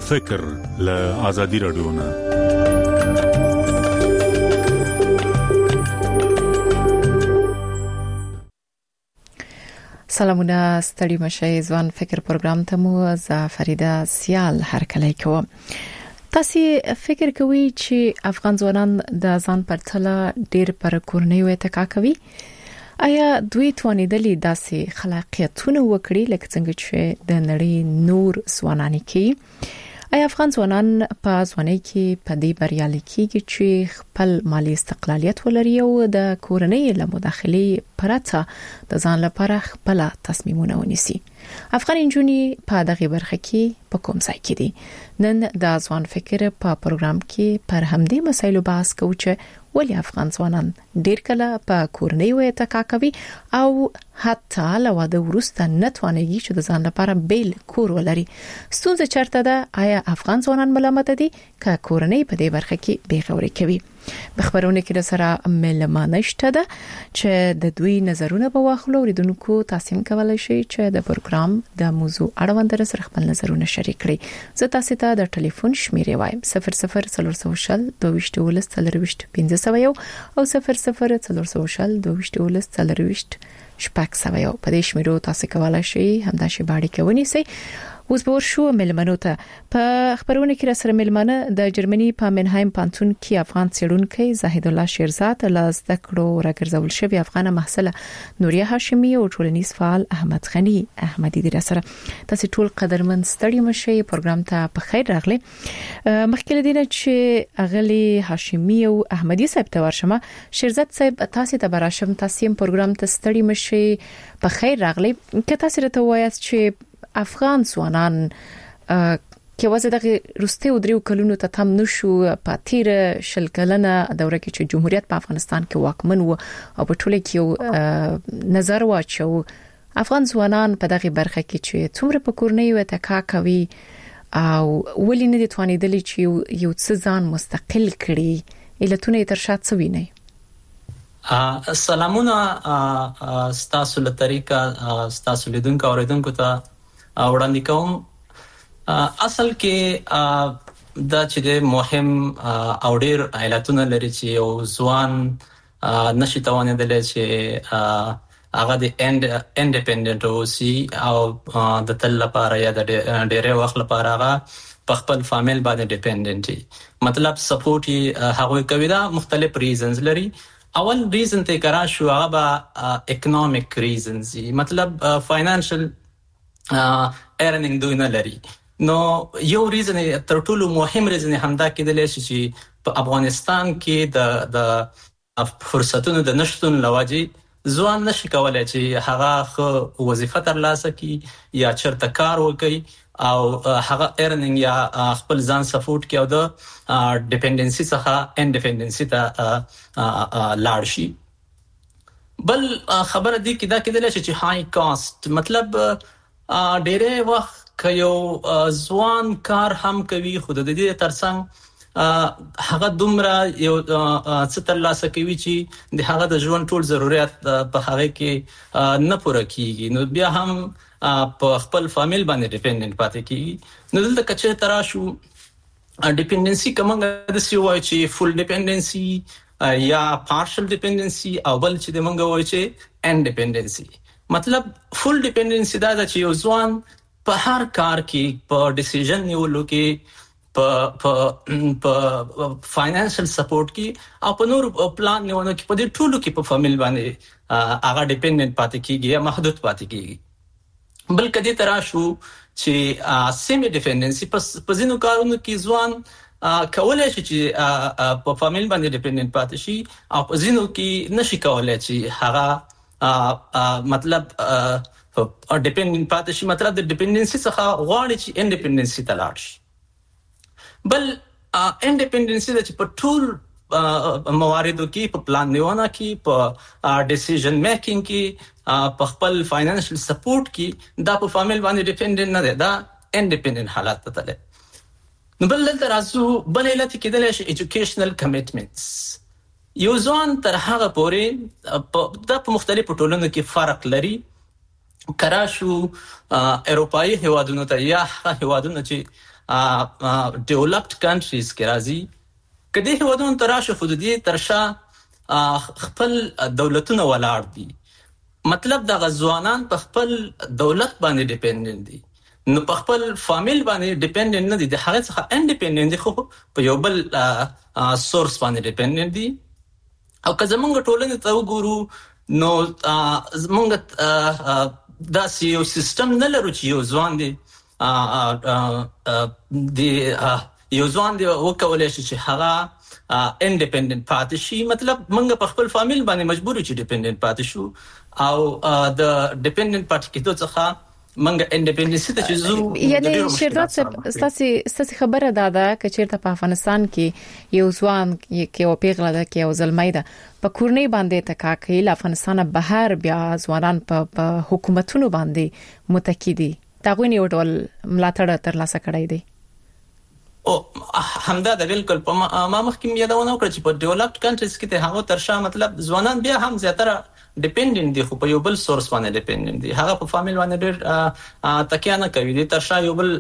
فکر له آزادي رادیو نه. سلامونه ستړي مشه ځوان فکر پروګرام ته مو ز فریده سیال هر کله کوم. تاسو فکر کوئ چې افغان ځوانان د ځان پرتله ډیر پر کورنۍ وټکا کوي؟ آیا دوی توانیدلې داسې خلاقیتونه وکړي لکه څنګه چې د نړۍ نور ځوانان کوي؟ آیا افغان ځوانان په ځوانۍ کې په دې بریالي کېږي چې خپل مالی استقلالیت ولري او د کورنۍ له مداخلې پرته د ځان لپاره خپل تصمیمونه ونیسي؟ افغان انجونې په دغه برخه کې په کوم ځای کې دي؟ نن د ځوان فکر په پروګرام کې پر همدې مسایلو بحث کوو چې ولې افغان ځوانان ډیر کله په کورنۍ وټکا کوي او حتی له واده وروسته نه توانېږي چې د ځان لپاره بیل کور ولري. ستونزه چیرته ده؟ آیا افغان ځوانان ملامت دي که کورنۍ په دې برخه کې بې غوري کوي؟ بخبرونه کې سره ملمانه شته ده چې د دوی نظرونه به واخلو. ریدونکو تاسو کولای شئ چې د پروګرام د موضوع اړوند سره خپل نظرونه شریک کړئ. زه تاسو ته د ټلیفون شمیرې وایم 00 222 1500 او 00 شپږ سوه. په دې شمیرو تاسو کولای شئ همدا شی باندې کوي سي. اوس به ورشو ملمنو ته. په خبرونه کې سره ملمنه د جرمني په منهایم پانتون کې افغان څېړونکي زاهد الله شیرزاد له زده کړو راګرځول شوی افغانه محصله نوریه هاشمی او ټولنیز فعال احمد غنی احمدی د سره. تاسو ټول قدرمن ستړي مشي پروګرام ته په خیر راغلي. مخکې لدینه چې اغلی هاشمی او احمدی صاحب ته ورشمه. شیرزاد صاحب تاسو ته براشم، تاسو هم پروګرام ته ستړي مشي په خیر راغلي. که تاسو ته وایاست چې افغان ځوانان کې وځي د روسته او دریو کلونو ته تم نشو په تیر شل کلنه دوره کې چې جمهوریت په افغانستان کې واکمن و او په ټوله کې نظر واچو افغان ځوانان په دغه برخه کې چې څومره په کورنۍ وټکا کوي او ولې نه دي توانیدلې چې یو څه ځان مستقل کړي، علتونه تر شا څه ویني؟ سلامونه ستاسو له طریقه ستاسو لیدونکو اوریدونکو ته وړاندې کوم. اصل کې دا چې د مهم او ډیر علتونه لري چې یو ځوان نشي توانیدلی چې هغه د انډیپندنت اوسي او د تل لپاره یا د ډیری وخت لپاره هغه په خپل فامیل باندې ډیپندنت مطلب سپورټ هغه کوي. دا مختلف ریزنز لري. اول ریزن ته کرا شو هغه اکونومیک ریزنز، مطلب فاینانشل ارنینګ دوی نه لري. نو یو ریزن تر ټولو مهم ریزن همدا کېدلی شي چې په افغانستان کې د فرصتونو د نشټون لوجې ځوان نشي کولای چې هغه خو وظیفه ترلاسه کړي یا چرته کار وکړي او هغه ارنینګ یا خپل ځان سپورټ کړي او د ډیپندنسي څخه انډیپندنسي ته لاړ شي. بل خبره دی کې دا کېدلی شي چې هاي کاست، مطلب ډېرې وخت که یو ځوان کار هم کوي خو د دې ترڅنګ هغه دومره یو څه ترلاسه کوي چې د هغه د ژوند ټول ضرورت په هغه کې نه پوره کیږي، نو بیا هم په خپل فامیل باندې ډیپندنت پاتې کیږي. نو دلته کچې ترا شو ډیپندنسي کومه د سی وای چې فول ډیپندنسي یا پارشل ډیپندنسي او بل چې د منګه وای چې انډیپندنسي. مطلب فول ډیپندنسي دا چې یو ځوان په هر کار کې په ډیسیژن نیولو کې په فاینانشل سپورټ کې او په نور پلان نیولو کې په دې ټولو کې په فامیل باندې هغه ډیپندنت پاتې کیږي یا محدود پاتې کیږي. بل کدي ترا شو چې سیمی ډیپندنسي په ځینو کارونو کې ځوان کولای شي چې په فامیل باندې ډیپندنت پاتې شي او په ځینو کې نشي کولای چې هغه مطلب ډیپندنت پاتې شي. مطلب د ډیپندنسي څخه غواړي چې انډیپندنسي ته لاړ شي. بل انډیپندنسي د چې په ټول مواردو کې په پلان نیونه کې په ډیسیژن میکینګ کې په خپل فاینانشل سپورټ کې دا په فامیل باندې ډیپندنت نه دی، دا انډیپندنت حالت ته تللی. نو بل دلته راځو بل علت کېدلی شي ایجوکیشنل کمیټمنټس. یو ځوان تر هغه پورې دا په مختلفو ټولنو کې فرق لري. کراشو اروپایي هیوادونو ته یا هیوادونو چې ډیولپډ کنټریز کې راځي کدي هیوادونو تراشه حدودي ترشا خپل دولتونه ولاړ دي مطلب د غزوانان په خپل دولت باندې ډیپندنت دي نو په خپل فامیل باندې ډیپندنت نه دي د هغه څخه انډیپندنت دي خو په یو بل سورس باندې ډیپندنت دي او که زمونږ ټولنه ته وګورو نو زمونږ دا یو سیستم نه لرو چې یو ځوان دی یو ځوان دی وکولای شي چې هغه انډیپندنت پاتې شي مطلب موږ په خپل فامیل باندې مجبور چې ډیپندنت پاتې شو او د ډیپندنت پاتې کېدو څخه موږ انډیپندنس ته چې زو یعنی شیرداد ستاسو خبره ده چې چیرته په افغانستان کې یو ځوان کې او پیغله ده کې او زلمۍ ده په کورنۍ باندې تکاکې افغانستان بهر بیا ځوانان په حکومتونو باندې متکی دي تاغوی نیو ډول ملاتړ تر لاسه کړی دی او همدا د بالکل په ما مخکې یادونه وکړه چې په ډیولپډ کنټریز کې ته هغه ترشا مطلب ځوانان بیا هم زیاتره ډیپندنت دي خو په یو بل سورس باندې ډیپندنت دي هغه په فامیل باندې ډېر تکیه نه کوي دي ترشا یو بل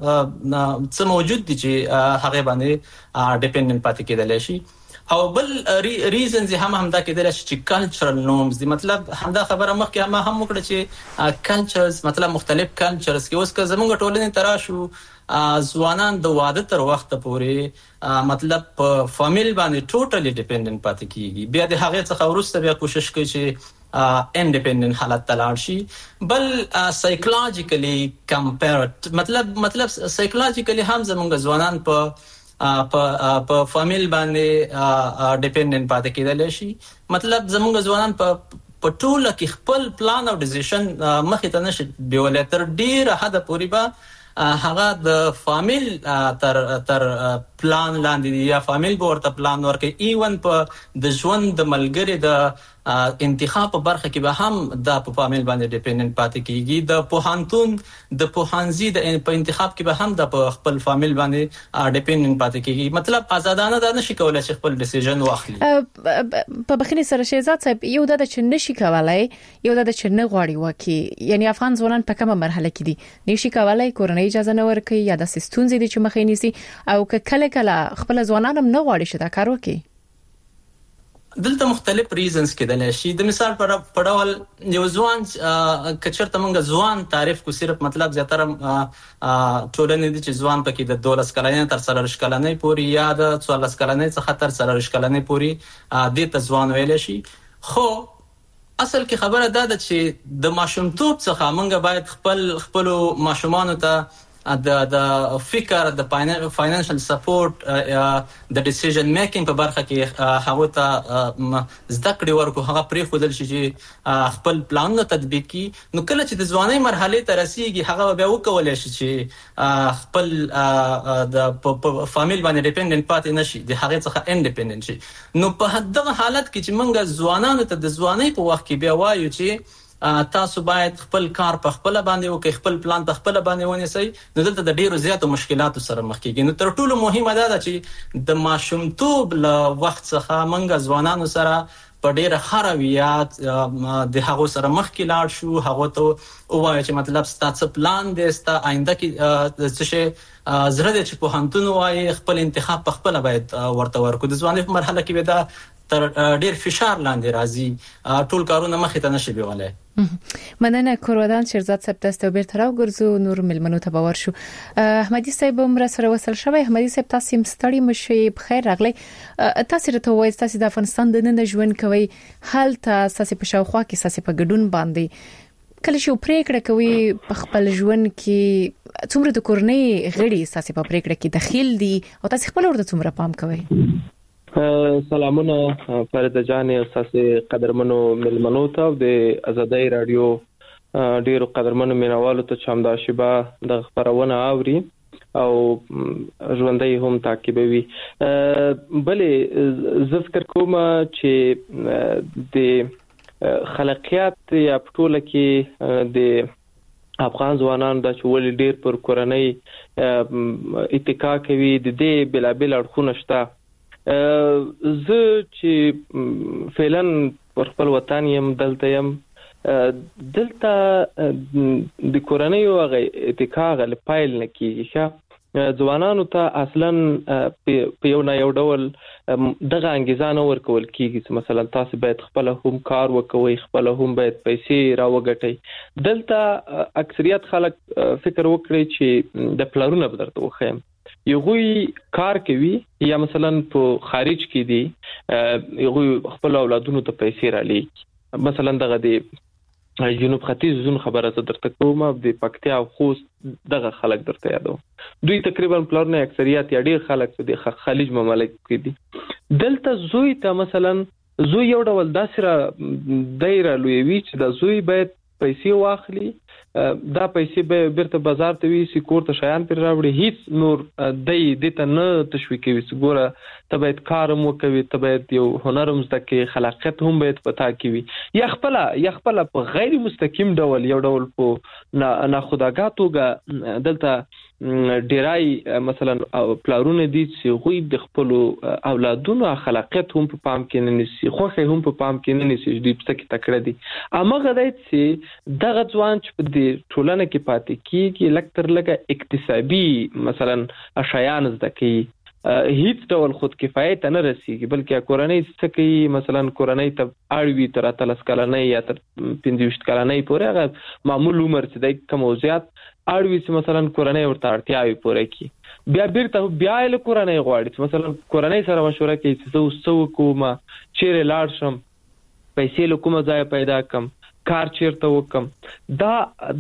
څه موجود دي چې هغه باندې ډیپندنت پاتې کېدل شي او بل ریزنز همدا کېدل شي چې کلچرل نورمز دي مطلب همدا خبره مخکې ما هم وکړه چې کلچرز مطلب مختلف کلچرز کې اوس که زموږ ټولنې تراشو ځوانان د واده تر وخت پورې مطلب په فامیل باندې ټوټلی ډیپندنت پاتې کیږي بیا د هغه څخه وروسته بیا کوشش کوي چې انډیپندنت حالت تلاړ شي بل سایکولوژیکلی کمپیرډ مطلب سایکولوژیکلی هم زموږ ځوانان په فامیل باندې ډیپندنت پاتې کېدل شي مطلب زموږ ځوانان په ټوله کې خپل پلان او ډیسیژن مخې ته نشي بیولای تر ډیره حد پورې به هغه د فامیل تر پلان لاندې یا فامیل به ورته پلان ورکړي ایون په د ژوند د ملګری د انتخاب په برخه کې به هم د په فامیل باندې ډیپندنت پاتې کیږي د پوهنتون د پوهنځي د په انتخاب کې به هم د خپل فامیل باندې ډیپندنت پاتې کیږي مطلب آزادانه د نشي کولای چې خپل ډیسیژن واخلي په بخښنې سره شهزاد صاحب یو د چې نشي کولای یو د چې نه غواړي وکي یعنی افغان ځوانان په کومه مرحله کې دي نشي کولای کورنۍ اجازه نه ورکړي یا د سیستونز دي چې مخې نیسي او کله خپل ځوانان هم نه غواړي چې دا کار وکړي دلته مختلف ریزنز کېدل شي د مثال په ډول یو ځوان کچرته موږ ځوان تعریف کو صرف مطلب زیاتره ټولنې دي چې ځوان پکې د 12 کلنۍ تر 14 کلنۍ پورې یا د 14 کلنۍ څخه تر 14 کلنۍ پورې د ځوان ویل شي خو اصل کې خبره ده چې د ماشومتوب څخه موږ باید خپل ماشومان ته د فکر د فاینانشل سپورټ د ډیسیژن میکینګ په برخه کې هغه ته زده کړې ورکو هغه پرې خودل شي چې خپل پلانونه تطبیق کړي نو کله چې د ځوانۍ مرحله ته رسیږي هغه بیا وکولای شي چې خپل د فامیل باندې ډیپندنت پاتې نشي د هغه څخه انډیپندنت شي نو په دغه حالت کې چې موږ ځوانانو ته د ځوانۍ په وخت کې بیا وایو چې تاسو باید خپل کار په خپل باندې وکړئ خپل پلان په خپل باندې ونیسئ نو دلته د ډیرو زیاتو مشکلاتو سره مخ کیږي نو تر ټولو مهمه ده چې د ماشومتوب له وخت څخه موږ ځوانانو سره په ډیره خرویات د هغه سره مخ کې لاړ شو هغه ته وایي چې مطلب ستاسو پلان دی ستاسو آینده کې څه شي زړه دې چې په هنتون وایي خپل انتخاب په خپل باید ورته ورکو د ځوانۍ په مرحله کې به دا تر ډیر فشار لاندې راځي ټول کارونه مخې ته نشي بیولای مننه کورودان شهزاد صاحب تاسو به تراو ګرځو نور ملمنو ته باور شو احمدي صاحب عمر سره وصل شوی احمدي صاحب تاسو مستړی مشي بخیر راغلی تاسو ته وایي تاسو د افغانستان د نن ژوند کوي حال تاسو په شاوخوا کې تاسو په ګډون باندې کله چې پریکړه کوي په خپل ژوند کې څومره د کورنۍ غړي تاسو په پریکړه کې دخیل دي او تاسو خپل ورته څومره پام کوي سلامونه فرید جان او تاسو قدرمنو ملمنو ته د ازادۍ رادیو ډیرو قدرمنو مینوالو ته چې همدا شیبه د خبرونه اوري او ژوندۍ هم تعقیبوي بلې ذکر کوم چې د خلقیات یا پټوله کې د افغان ځوانانو د چول ډیر پر کورنۍ اتکا کوي د دې بلابل اړخونه شته زه چې فعلا پر خپل وطن يم دلته د کورنۍ او اتکا غل پایل نه کیږي ځوانانو ته اصلا په یو نه یو ډول دغه انګیزه نه ورکول کیږي چې مثلا تاسو باید خپل هم کار وکوي، خپل هم باید پیسې راوګټئ. دلته اکثریت خلک فکر وکړي چې د پلارونه بدرته وخیم یوغوی کار کوي یا مثلا په خارج کې دي یوغوی خپل اولادونو ته پیسې را لېږي. مثلا دغه دی جنوب ختیځ زون خبره زه درته کوم د پکتیا او خوست دغه خلک درته یادو. دوی تقریبا پلارونه اکثریت یا ډیر خلک د خلیج ممالک کې دي. دلته زوی ته مثلا زوی یو ډول داسره دایره لوی چې د زوی باید پیسې واخلي، دا پیسې به بیرته بازار ته وي کور ته شیان پر راوړي، هیڅ نور د ته نه تشویق کوي. ګوره ته باید کار مو کوي، ته باید یو هنر هم زده کې، خلاقیت هم باید پتا کوي، یا خپل په غیر مستقیم ډول یو ډول په ناخودآګاه توګه دلته ډیرای مثلا پلارونه دي چې غوی د خپل اولادونو خلاقیت هم په پام کې نه نیسي، خوخه هم په پام کې نه نیسي، دوی په کې تکړه دي. امغه دای چې دغه ځوان چې په ټولنه کې پاتې کیږي لکتر لګه اکتسابي مثلا اشیان زده کوي، هیڅ ډول خود کفایت نه رسیږي، بلکې کورنۍ څه کوي مثلا کورنۍ ته اړوي تر 30 کلنۍ یا تر 25 کلنۍ پورې هغه معمول عمر چې د کم او زیات اړوي چې مثلا کورنۍ ورته اړتیاوي پوره کی. بیا له کورنۍ غواړي چې مثلا کورنۍ سره مشوره کوي چې زه وسو کوم چیرې لاړ شم، پیسې له کومه ځای پیدا کم، کار چیرته وکم. دا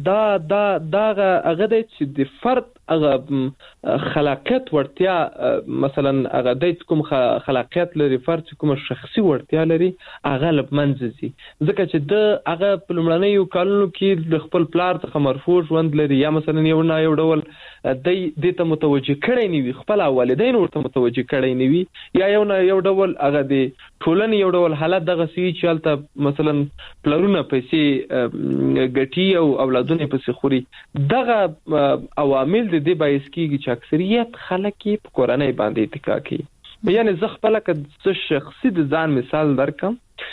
هغه د چې د فرد هغه خلاقیت ورتیا مثلا هغه د کوم خلاقیت لري، فرد کوم شخصي ورتیا لري هغه لمنځي، ځکه چې د هغه په لمړنیو کالونو کې د خپل پلار څخه مرفوع ژوند لري، یا مثلا یو ډول د ته متوجه کړی نه وي، خپل والدین ورته متوجه کړی نه وي، یا یو ډول هغه د ټولنې یو ډول حالت دغه سی چې البته مثلا پلارونه پیسې ګټي او اولادونه پیسې خوري. دغه عوامل د دې باعث کیږي چې اکثریت خلک په کورنۍ باندې اتکا کوي. یعنی زه خپل که شخصي د ځان مثال درکم،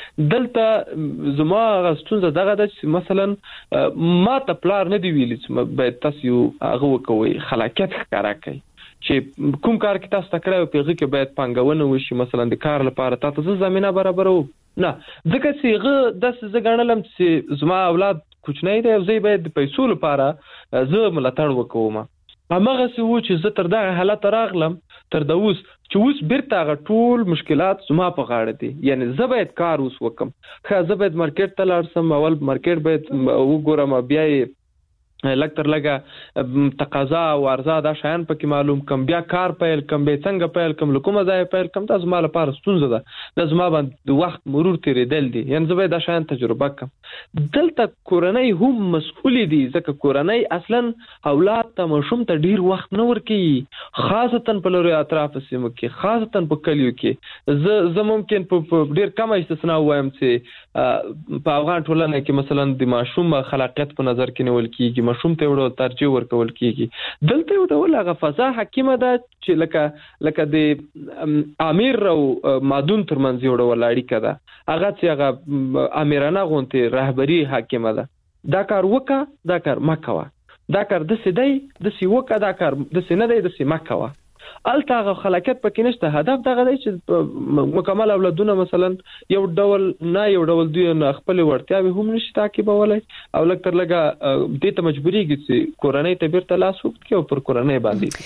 دلته زما غستونزه دغه د مثلا ما ته پلار نه دی ویلی چې باید تاسو هغه وکوي، خلاقیت ښکارا کوي چې کوم کار کې تاسو تکړه پیغه کې باید پنګونه وشي، مثلا د کار لپاره تاسو زمينه برابرو نه، ځکه چې هغه د زګړنلم چې زما اولاد کوچنی دی، زه باید د پیسو لپاره زه ملاتړ وکوم. هغه څه و چې زه تر دغه حالت راغلم، تر د اوس بیرته هغه ټول مشکلات زما په غاړه دي. یعنی زه باید کار اوس وکم، زه باید مارکیټ ته لاړ شم، اول مارکیټ باید وګورم، بیا لکتر لګه تقاضا او عرضه دا شیان پکې معلوم کم، بیا کار پیل کم، به څنګه پیل کم، لکومه ځای پیل کم. تاسو مال لپاره ستونزه ده، د زما باندې وخت مرور تیرېدل دي، یعنی زه به دا شیان تجربه کم. دلته کورنۍ هم مسؤل دي، ځکه کورنۍ اصلا اولاد ته مشوم ته ډیر وخت نه ورکوي، خاصتا په لوري اطراف سیمو کې، خاصتا په کلیو کې. زه ممکن په ډیر کم استثنا وایم چې په افغان ټولنه کې مثلا د ماشوم خلاقیت په نظر کې نیول کیږي، مشوم ته وړو ترجیح ورکول کیږي. دلته یو ډول هغه فضا حکیمه ده چې لکه د امیر او مادون ترمنځ یو ډول اړیکه ده، هغه چې هغه امیرانه غونته رهبری حکیمه ده. دا کار وکا، دا کار مکوه، دا کار د سیدای د سی وکا، دا کار د سینه دی د سی مکوه. الته خلاقیت پکې نشته. هدف دغه دی چې مکمل اولادونه مثلا یو ډول دوی خپل ورتیاوي هم نشي تعقیبولای، او لکتر لګه دې ته مجبوریږي چې کورنۍ ته بیرته لاس وکړي او پر کورنۍ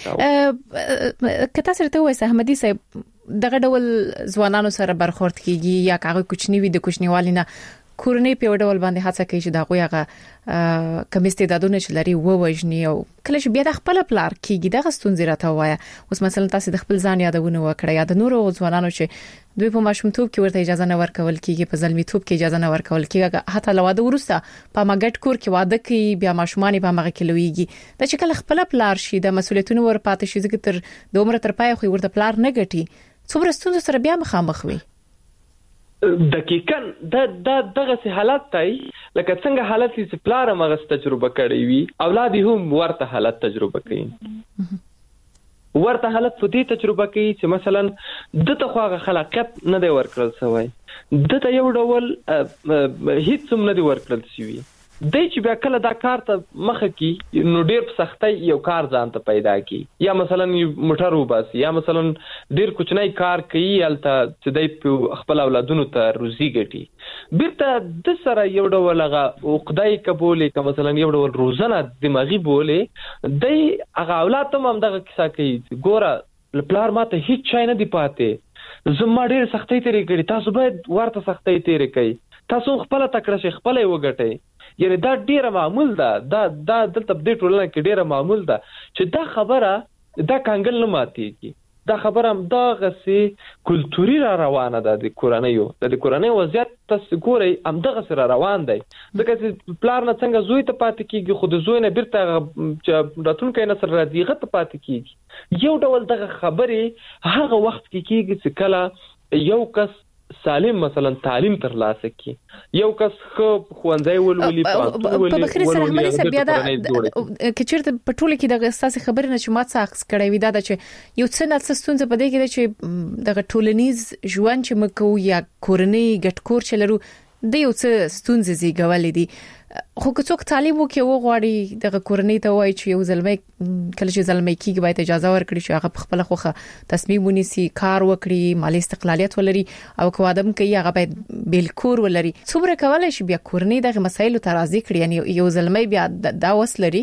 باندې کته سره ته وایي احمدي صاحب دغه ډول ځوانانو سره برخورد کیږي، یا هغه کوچنی وي د کوچنیوالینه کورنۍ په ډول باندې هڅه کوي چې دا غوي هغه کم استعدادونه چې لري ووجني، او کله چې بیا د خپل پلار کیږي دغه ستونزې راته وایي. اوس مثلا تاسو د خپل ځان یادونه وکړه، یا د نورو ځوانانو چې دوی په ماشومتوب کې ورته اجازه نه ورکول کیږي، په ځلمیتوب کې اجازه نه ورکول کیږي، حتی لواده ورسته په مګټ کور کې واده کوي، بیا ماشومان په مغه کې لويږي. دا چې کله خپل پلار شي د مسولیتونو ور پاتې شي، ځکه تر د عمر تر پای خو ورته پلار نه ګټي، څومره ستونزې سره بیا مخامخ وي. دقیقاً دغه سي حالت تای لکه څنګه حالت چې پلار مغه تجربه کړی وي، اولاد هم ورته حالت تجربه کوي. ورته حالت په دې تجربه کوي چې مثلا دته خو خلاقیت نه دی ورکړل شوی، دته یو ډول هیڅ هم نه دی ورکړل شوی، د چې بیا کله دا کار ته مخه کی نو ډیر په سختۍ یو کار ځان ته پیدا کی یا مثلا موټر وباسي یا مثلا ډیر کوچنی کار کوي الته چې د خپل اولادونو ته روزي ګټي بیرته د سره یو ډول هغه عقدای قبولې که مثلا یو ډول روزنه دماغي بولې د هغه اولاد ته هم دغه کیسه کوي ګوره پلار ماته هیڅ شای نه دی پاتې زما ډیر سختۍ تیرې کړې تاسو باید ورته سختۍ تیرې کړئ تاسو خپل تکړه شي خپل وګټئ یعنی دا ډیره معمول ده دا دلته په دې ټولنه کې ډیره معمول ده چې دا خبره دا کانګل نه ماتېږي دا خبره هم دا غسي کلتوري را روانه ده د کورنۍ وضعیت تاسو ګورئ هم دغه سره روان دی ځکه چې پلار نه څنګه زوی ته پاتې کیږي خو د زوی نه بیرته راتلونکی نسل راځي هغه ته پاتې کیږي یو ډول دغه خبرې هغه وخت کې کیږي چې کله یو کس سالم مثلا تعلیم ترلاسه کی یو کس خو خوانځي ولولي په بخیر سره همدې سره بیا دا کچېرته په ټوله کې د اساسي خبرې نه چې مات ساخص کړی وي دا چې یو څه نه ستونزه پدې کې چې د ټولنیز ژوند چې مکو یا کورنۍ ګټکور چلرو د یو څه ستونزې زیږولې دي خو که څوک تعلیم وکړي و غواړي د کورنۍ ته وایي چې یو ځلمې کله چې ځلمې کېږي باید اجازه ورکړي چې هغه خپل خوخه تصمیم ونیسي کار وکړي مالی استقلالیت ولري او که وادم کوي هغه باید بالکور ولري څومره کولای شي بیا کورنۍ دغه مسایلو ته راضي کړي یعنی یو ځلمې بیا دا وسلري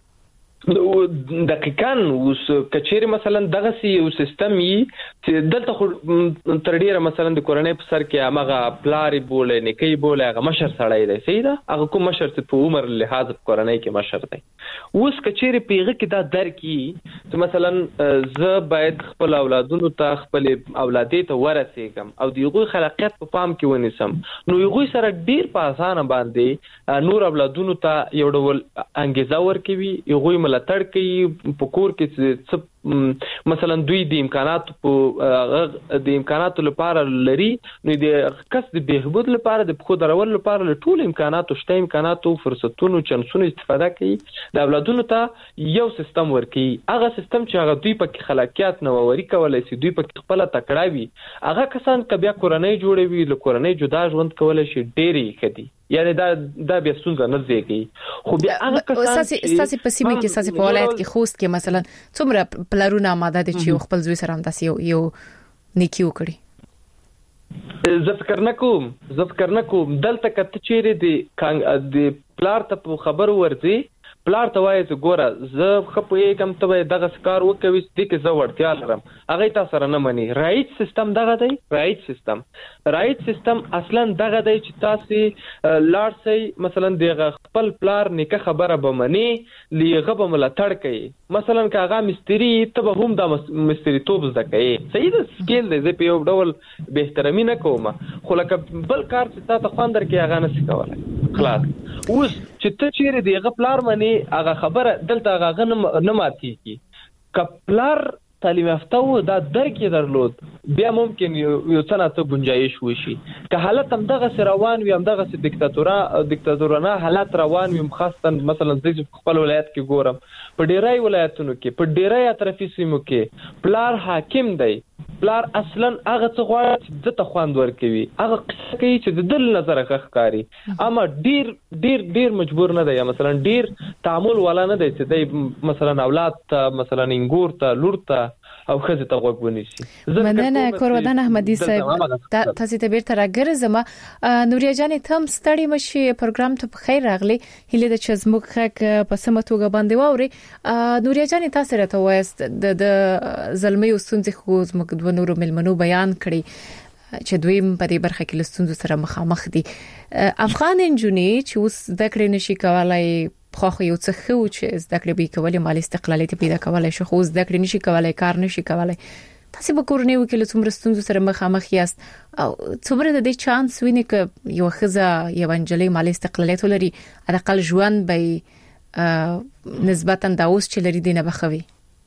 دقیقاً اوس کچېری مثلا دغه یو سیستم یې چې دلته خو تر ډیره مثلا د کورنۍ په سر کې هغه پلاری بوله نکي بوله هغه مشر سړی دی صحیح ده هغه کوم مشر چې په عمر لحاظ په کورنۍ کې مشر دی اوس کچېری پیغه کې دا درکې چې مثلا زه باید خپل اولادونو ته خپل اولادې ته ورسېږم او دغه خلاقیت په پام کې ونیسم نو یو سره ډیر په اسانه باندې نور اولادونو ته یو ډول انګیزه ورکوي یو ملاتړ کوي په کور کې مثلا دوی د امکاناتو لپاره لري نو د کس د بهبود لپاره د خو درول لپاره له ټول امکاناتو شته امکاناتو فرصتونو چانسونو استفاده کوي د اولادونو ته یو سیستم ورکوي هغه سیستم چې هغه دوی په خلاقیت نووري کولای شي دوی په خپل تکړه وي هغه کسان ک بیا کورنۍ جوړوي له کورنۍ جدا ژوند کولای شي ډېری خدي یعنی دا بیا ستونزه نه زیږي خو بیا هغه کسان اساسي پسیمه کې اساسي په ولایت کې خوست کې مثلا څومره پلارونه ماده دي چې خپل زوی سره هم داسې یو نیکی وکړي زه فکر نکوم دلته کته چیرې د پلار ته خبر ورځي پلار ته وایي چې ګوره زه خپې کم ته دغه کار وکوي چې کې زه ورتیا لرم هغه تاسو سره نه مني رایټ سیستم دغه دی رایټ سیستم اصلا دغه دی چې تاسو لار سي مثلا دغه خپل پلار نیکه خبره به مني لیغه به ملاتړ کوي مثلا کاغه مستری ته به هم د مستری توپ زده کوي صحیح ده سکیل دی زه په یو ډول به احترامي نه کوم خو لکه بل کار چې تاسو خواندر کې هغه نه سکولای خلاص اوس چې ته چیرې دغه پلار مني هغه خبره دلته هغه نه ماتېږي کپلار تعلیم یافته و دا درک درلود بیا ممکن یو څه نه ته گنجائش وشي که حالت هم دغه روان وي هم دغه دیکتاتورانه حالت روان وي خاصه مثلا د خپل ولایت کې ګورم په ډیرای ولایتونو کې په ډیرای اطرافي سیمو کې پلار حاکم دی پلار اصلا هغه څه غواړي چې د تخواند ورکوي هغه قصه کوي چې د دل نظر ښکاری اما ډیر مجبور نه دی مثلا ډیر تعامل ولا نه دی چې مثلا اولاد ته مثلا انګور ته لور ته او خزه ته غوږ ونیسي مننه کورودان احمدی صاحب تاسو ته بیرته راګرځم نوریا جان تم ستړي مشي پروګرام ته بخیر راغلی هله د چزموک خک په سمتوګه باندې ووري نوریا جان تاسو راته وایست د زلمي وسونځ خو زموږ د نورو ملمنو بیان کړي چې دوی په دې برخه کې لستونزو سره مخامخ دي افغان انجونې چې اوس د کړې نشي کولای خو یو څه خو چې زده کړې به کولای مالی استقلالیت پیدا کولای شي خو زده کړې نشي کولای کار نشي کولای تاسو به کورنۍ وکړو څومره ستونزو سره مخامخ یاست او څومره د دې چانس ویني ک یو خزه یو انجلۍ مالی استقلالیت ولري على الاقل ژوند به نسبتا د اوس چې لري دینه بخوي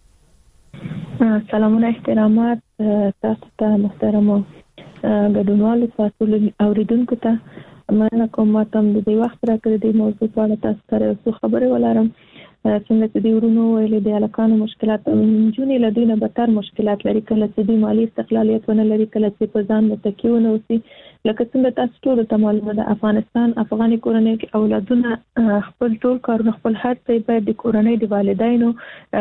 سلامونه احترامات تاسو ته محترم ګډونوالو تاسو اوریدونکو ته مننه کوم تم د دې وخت راکړې د موضوع په اړه تاسو سره څه خبرې ولرم څنګه چې د ورونو ویلې د الکانو مشکلات جونې لدینه بدتر مشکلات لري کله چې د مالی استقلالیت ونه لري کله چې په ځان متکیونه اوسي لکه څنګه تاسو ټول ته معلومه ده افغانستان افغاني کورنۍ کې اولادونه خپل ټول کارونه خپل هر څه باید د کورنۍ د والدینو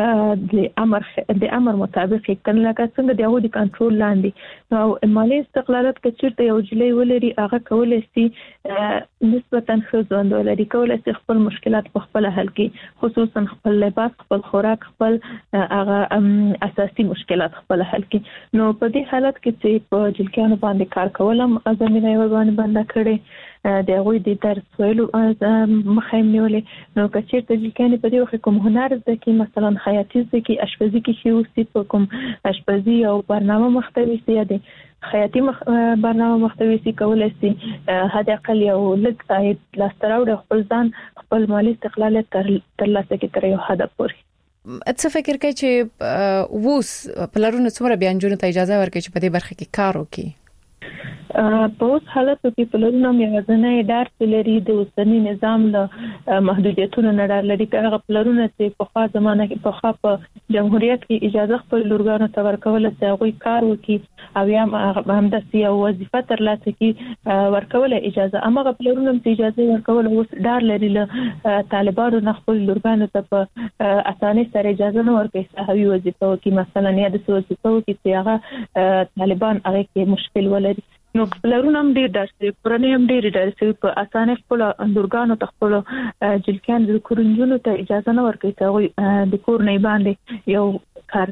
د امر مطابق کړي لکه څنګه د هغوی د کنټرول لاندې نو مالی استقلالیت کې چیرته یو جلې ولري هغه کولای شي نسبتاً ښه ژوند ولري کولای شي خپل مشکلات په خپل حل کړي خصوصا خپل لباس خپل خوراک خپل هغه اساسي مشکلات خپل حل کړي نو په دې حالت کې چې په جلکانو باندې کار کولم زمينه یو باندې بنده کړي د هغوی د درس ویلو مخه نیولې نو کچیر ته ځکه په دې وخت کوم هنر زده کی مثلا خیاطي زده کی اشپزي کې شی اوسې په کوم اشپزي او برنامه محتوي سي دي خیاطي برنامه محتوي سي کولای سي هدا اقل یو لږ عاید لاستراوډ خپل ځان خپل مالی استقلالیت ترلاسه کې تر یو حد پورې څه فکر کوي چې ووس پلرونه څومره بیانجونو ته اجازه ورکړي چې په دې برخه کې کار وکړي په اوس حالت کې پلرونه یوازې ډار لري د اوسنی نظام له محدودیتونو نه ډار لري هغه پلرونه چې په خوا زمانه کې په خوا په جمهوریت کې اجازه خپل لورګانو ته ورکول چې هغه کار وکړي او یا هم د سیاسي وظیفه ترلاسه کړي ورکول اجازه امغه پلرونه چې اجازه ورکول اوس ډار لري له طالبانو نه خپل لورګانو ته په اسانه سره اجازه نه ورکړي صحوي وظیفه وکړي مثلا یا د وظیفه وکړي چې هغه طالبان هغه کې مشکل ولري نو پلرونه هم ډیر درسي پرنه هم ډیر درسي په اسانه خپل اندورګانو ته خپل جلکان د کورنجونو ته اجازه نه ورکړي چې د کور نه باندې یو کار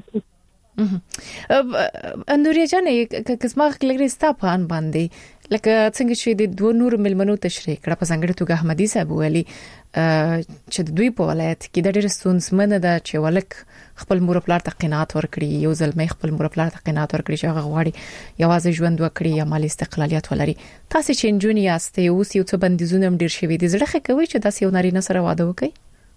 اندوریا جانې کسمه خلګری ستاپان باندې لکه څنګه چې د دوه نور ملمنو تشریح کړه په څنګه توګه احمدي صاحب ویلي چې دوی په ولایت کې د ډېر ستونزمنه ده چې ولک خپل مور پلار ته قناعت ورکړي یو ځل خپل مور پلار ته قناعت ورکړي چې هغه غواړي یوازې ژوند وکړي یا مالی استقلالیت ولري تاسو چې انجونی یاستئ او یو څه بندیزونه هم ډیر شوي دي زړه ښه کوي چې تاسو یو نارینه سره واده وکړي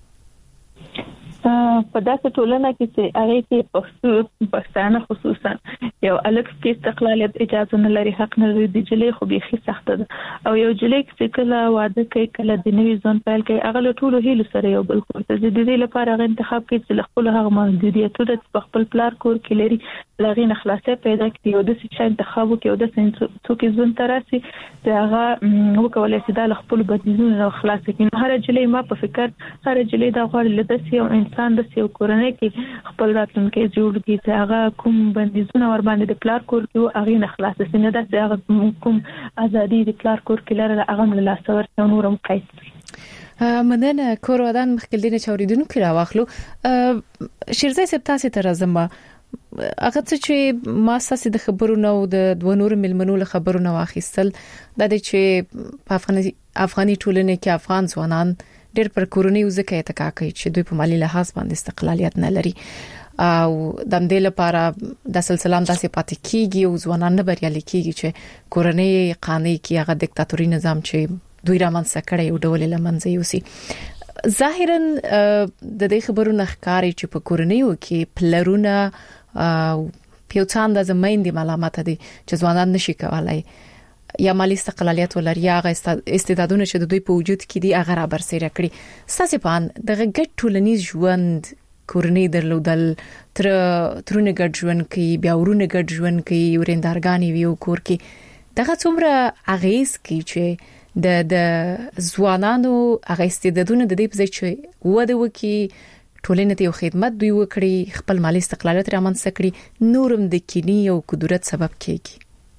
په داسې ټولنه کې چې هغه کې پښتانه خصوصا یو الګ کې استقلالیت اجازه نه لري حق نه لري د جلې خو به خي سخت ده او یو جلې چې کله واده کوي کله د نوي ځون پیل کوي هغه له ټولو هیلو سره یو بل کوي د دې لپاره هغه انتخاب کوي چې خپل هغه محدودیتونه په خپل پلار کور کې لري لغې نه خلاصې پیدا کړي او د څه انتخاب کوي او د څوک ځون تراسي چې هغه وکولای شي د خپل بدیزونه خلاص کړي هر جلې ما په فکر هر جلې دا غواړي لدسي او انسان د سیو کورنۍ کې خپل راتلونکي جوړ کړي چې هغه کوم بندیزونه ور باندې د پلار کور کې هغه نه خلاص شي نه د هغه کوم ازادي د پلار کور کې لره هغه له لاسور نورم قیس مننه کور ودان مخکلینه چوریدونکو راوخلو شیرزای سپتاسه تر زما هغه چې ما ساسي د خبرونو د دوه نور ملمنو له خبرونو واخیستل د دې چې په افغاني ټولنه کې افغان ځوانان ډېر پر کورونی وزکه اتکا کوي چې دوی په مالی لحاظ باندې استقلالیت نه لري او د دې لپاره د سلسله داسې پاتې کیږي او ځوانان نه بریالي کیږي چې کورنۍ قانوني کې هغه دیکتاتوري نظام چې دوی رامنځته کړي او ډول لمنځه یوسي ظاهرا د دې خبرونو ښکاری چې په کورنیو کې پلرونه پیوڅان د زمین دي ملامت دي چې ځوانان نشي کولای یا مالی استقلالیت ولري یا استعدادونه چې د دوی په وجود کې دي هغه را برسېره کړي ساسي پان د غټ ټولنیز ژوند کورنۍ درلودل ترونه ګډ ژوند کې بیا ورونه ګډ ژوند کې ورندارګانی ویو کور کې دغه څومره اغیز کوي چې د ځوانانو هغه استعدادونه د دې په ځای چې وده وکي ټولنې ته یو خدمت دوی وکړي خپل مالی استقلالیت رامنځته کړي نورم د کینی او قدرت سبب کیږي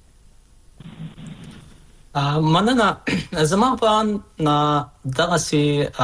مننه زما په دغه سي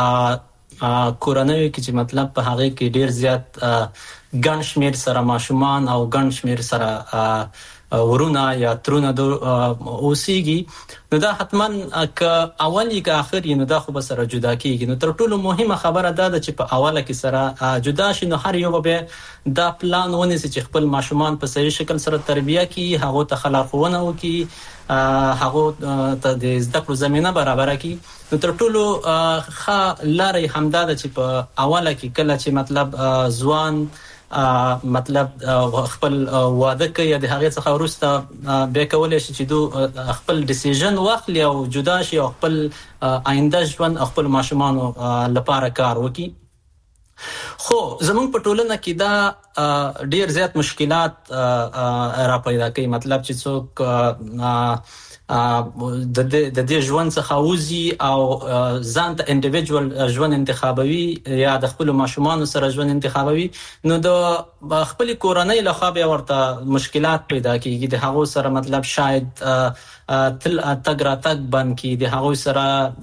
کورنۍ کې چې مطلب په هغه کې ډیر زیات ګڼ شمیر سره ماشومان او ګڼ شمیر سره ورونه یا ترونه اوسېږي نو دا حتما ک اولی ک اخر نو دا خو به سره جدا کیږي نو تر ټولو مهمه خبره دا ده چې په اوله کې سره جدا شي نو هر یو به دا پلان ونیسي چې خپل ماشومان په صحیح شکل سره تربیه کړي هغه ته خلاقونه وکړي هغه ته د زده کړو زمينه برابر کړي نو تر ټولو ښه لارې همدا ده چې په اوله کې کله چې مطلب ځوان مطلب خپل واده کوي د هغه څخه ورسته به کولای شي چې دو خپل ډیسیژن واخلي او جدا شي او خپل آینده ژوند خپل ماشومان لپاره کار وکړي خو زمونږ په ټولنه کې دا ډیر زیات مشکلات را پیدا کوي. مطلب چې څوک د دې ژوند څخه وځي او ځان ته انډیویډوال ژوند انتخابوي یا د خپل ماشومان سره ژوند انتخابوي، نو د خپل کورنۍ له خوا به ورته مشکلات پیدا کیږي. د هغو سره مطلب شاید تګ راتګ بند کی، د هغو سره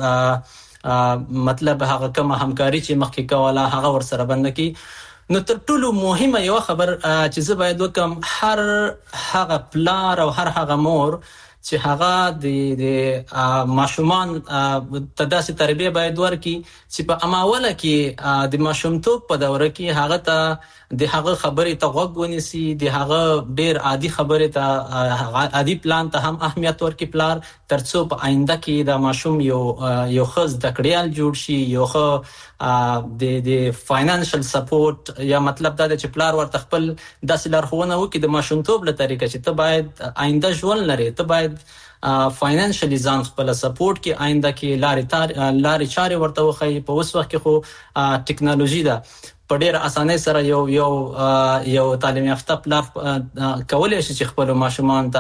مطلب هغه کوم همکاري چې مخکې کوله هغه ور سره بند کی. نو تر ټولو مهمه یو خبر چې زه باید وکم، هر هغه پلار او هر هغه مور چې هغه د ماشومان ته داسې تربیه باید ورکړي چې په اماوله کې د ماشومتوب په دوره کې هغه ته د هغه خبرې ته غوږ ونیسي، د هغه ډیر عادي خبرې ته عادي پلان ته هم اهمیت ورکړي پلار، ترڅو په آینده کې د ماشوم یو ښه زده کړیال جوړ شي، یو ښه د فاینانشل سپورټ، یا مطلب دا چې پلار ورته خپل داسې لارښوونه وکړي د ماشومتوب له طریقه چې ته باید آینده ژوند لري، ته باید فاینانشلی ځان خپل سپورټ کې آینده کې لارې چارې ورته وښایي. په اوس وخت کې خو ټیکنالوژي ده، په ډېر اسانۍ سره یو تعلیم یافته پلار کولی شي چې خپل ماشومان ته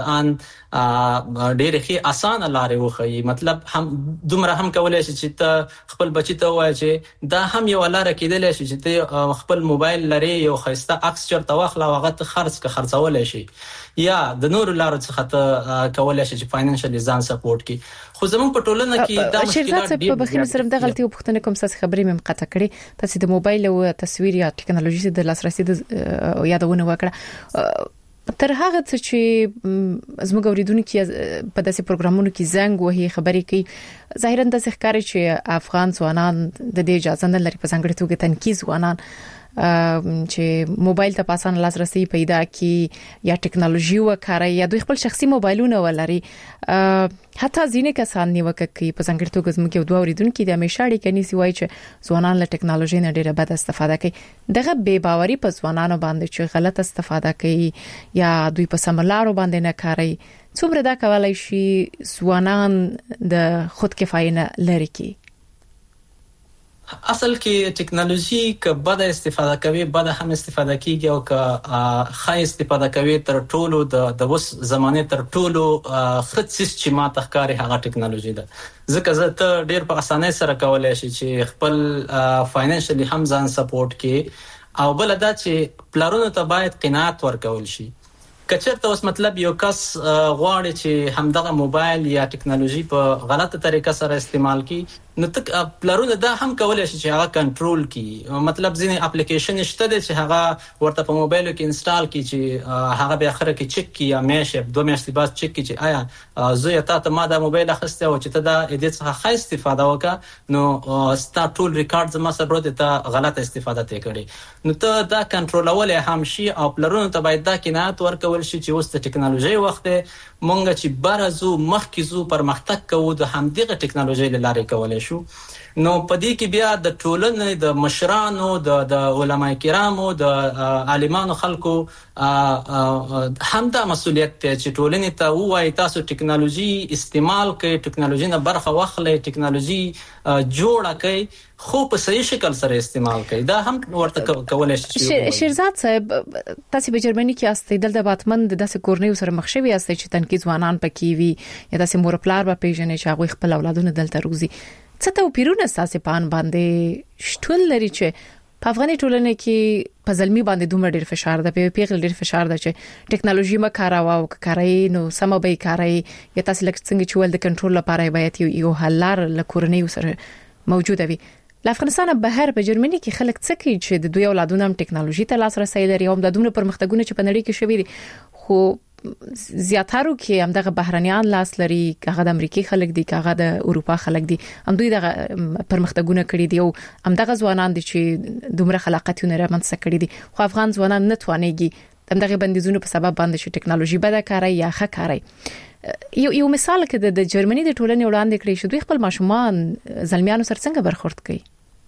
ډېرې ښې اسانه لارې وښایي. مطلب هم دومره هم کولی شي چې ته خپل بچي ته ووایې چې دا هم یوه لاره کېدلی شي چې ته خپل موبایل لرې، یو ښایسته عکس چېرته واخله او هغه ته خرڅولی شي، یا د نورو لارو څخه ته کولی شي چې فاینانشلی ځان سپورټ کړي. خو زموږ په ټولنه کې دا مشکلات ډېر په بخښنې سره د غلطي وپوښتنه کوم څه خبرې مې مقطع کړې، تاسو د موبایل او تصویر یا ټیکنالوژي د لاسرسي د یادونه وکړه. تر هغه چې زموږ اوریدونکو په داسې پروګرامونو کې زنګ وهي خبرې کوي، ظاهرا د ښکاري چې افغان ځوانان د دې اجازه نه لري، په ځانګړي توګه تنکي ځوانان چې موبایل ته پاسان لاسرسي پیدا کی یا ټیکنالوژي وکړي یا دوی خپل شخصي موبایلونه ولري. حتی ځینې کسان نیوکه کوي، په ځانګړي توګه زموږ یو دوه اوریدونکو د همیشه اړیکې نیسي وایي چې ځوانان له ټیکنالوژي نه ډیره بد استفاده کوي. دغه بے باوري په ځوانانو باندې چې غلط استفاده کوي یا دوی په سم لارو باندې نه کاروي، څومره دا کولای شي ځوانان د خود کفایي نه لري کی؟ اصل کې ټیکنالوژي که بد استفاده کوي بد هم استفاده کیږي، او که ښه استفاده کوي تر ټولو د اوس زمانه تر ټولو ښه څه چې ما تخکاری هغه ټیکنالوژي ده. ځکه زه ته ډیر په اسانۍ سره کولای شي چې خپل فاینانشلی هم ځان سپورټ کړي، او بل دا چې پلارونو ته باید قناعت ورکول شي. کچرته اوس مطلب یو کس غواړي چې همدغه موبایل یا ټیکنالوژي په غلطه طریقه سره استعمال کړي، نو تک پلارونه دا هم کولای شي چې هغه کنټرول کړي. مطلب ځینې اپلیکیشن شته چې هغه ورته په موبایل کې انسټال کړي چې هغه به اخر کې چک کړي یا میاشت 2 میاشتې بعد چک کړي چې آیا زه تا ته ما دا موبایل اخیسته او چې ته دا دې څخه ښه استفاده وکړه، نو ستا ټول ریکارډ زما سره ورته ته غلطه استفاده ته کړي. نو ته دا کنټرولول هم شي، او پلارونه ته باید دا قناعت ورکول شي چې اوس د ټیکنالوژي وخت مونږ چې برازو مخکې زو پرمختګ کوو د همدغه ټیکنالوژي لاره کولای شو. نو پدې کې بیا د ټولنې د مشرانو د علماء کرامو د عالمانو خلکو هم دا مسؤلیت دی چې ټولنې ته وایي تاسو ټیکنالوژي استعمال کړئ، ټیکنالوژي نه برخه واخلئ، ټیکنالوژي جوړه کړئ، خو په صحیح شکل سره استعمال کړئ. دا هم ورته کولای شي. شیرزاد صاحب، تاسو په جرمني کې یاستئ، دلته باتمن د داسې کورنیو سره مخ شوي یاستئ چې تنکي ځوانان پکې وي یا داسې مور پلار به پیژنې چې هغه خپل اولادونه دلته روزي. څه توپیرونه ساسي پان باندې شتون لري چې په افغاني ټولنه کې په ځلمي باندې دومره ډیر فشار ده، په پیغل ډیر فشار ده چې ټیکنالوژي ما کاراوه او کارای نو سم به کارای یا تاسو لکه څنګه چې ول د کنټرول لپاره باید یو حل لار لکورنۍ سره موجوده وي. ل افغانستان بهر په جرمني کې خلک څه کوي چې د دوی اولادونه هم ټیکنالوژي ته لاسرسي لري، هم د دومره پرمختګونه چې په نړۍ کې شوي دي، خو زیاتره کې هم دغه بهرانيان لاس لري، هغه د امریکای خلک دي، هغه د اروپا خلک دي، هم دوی دغه پرمختګونه کړی دي او هم دغه ځوانان دي چې دومره خلاقیتونه رامنځته کړی دي. خو افغان ځوانان نه توانېږي دغه بندیزونو په سبب باندې چې ټیکنالوژي بده کاري یا ښه کاري. یو مثال کې د جرمني د ټولنې وړاندې کړی شو، دوی خپل ماشومان زلمیانو سره څنګه برخورد کوي؟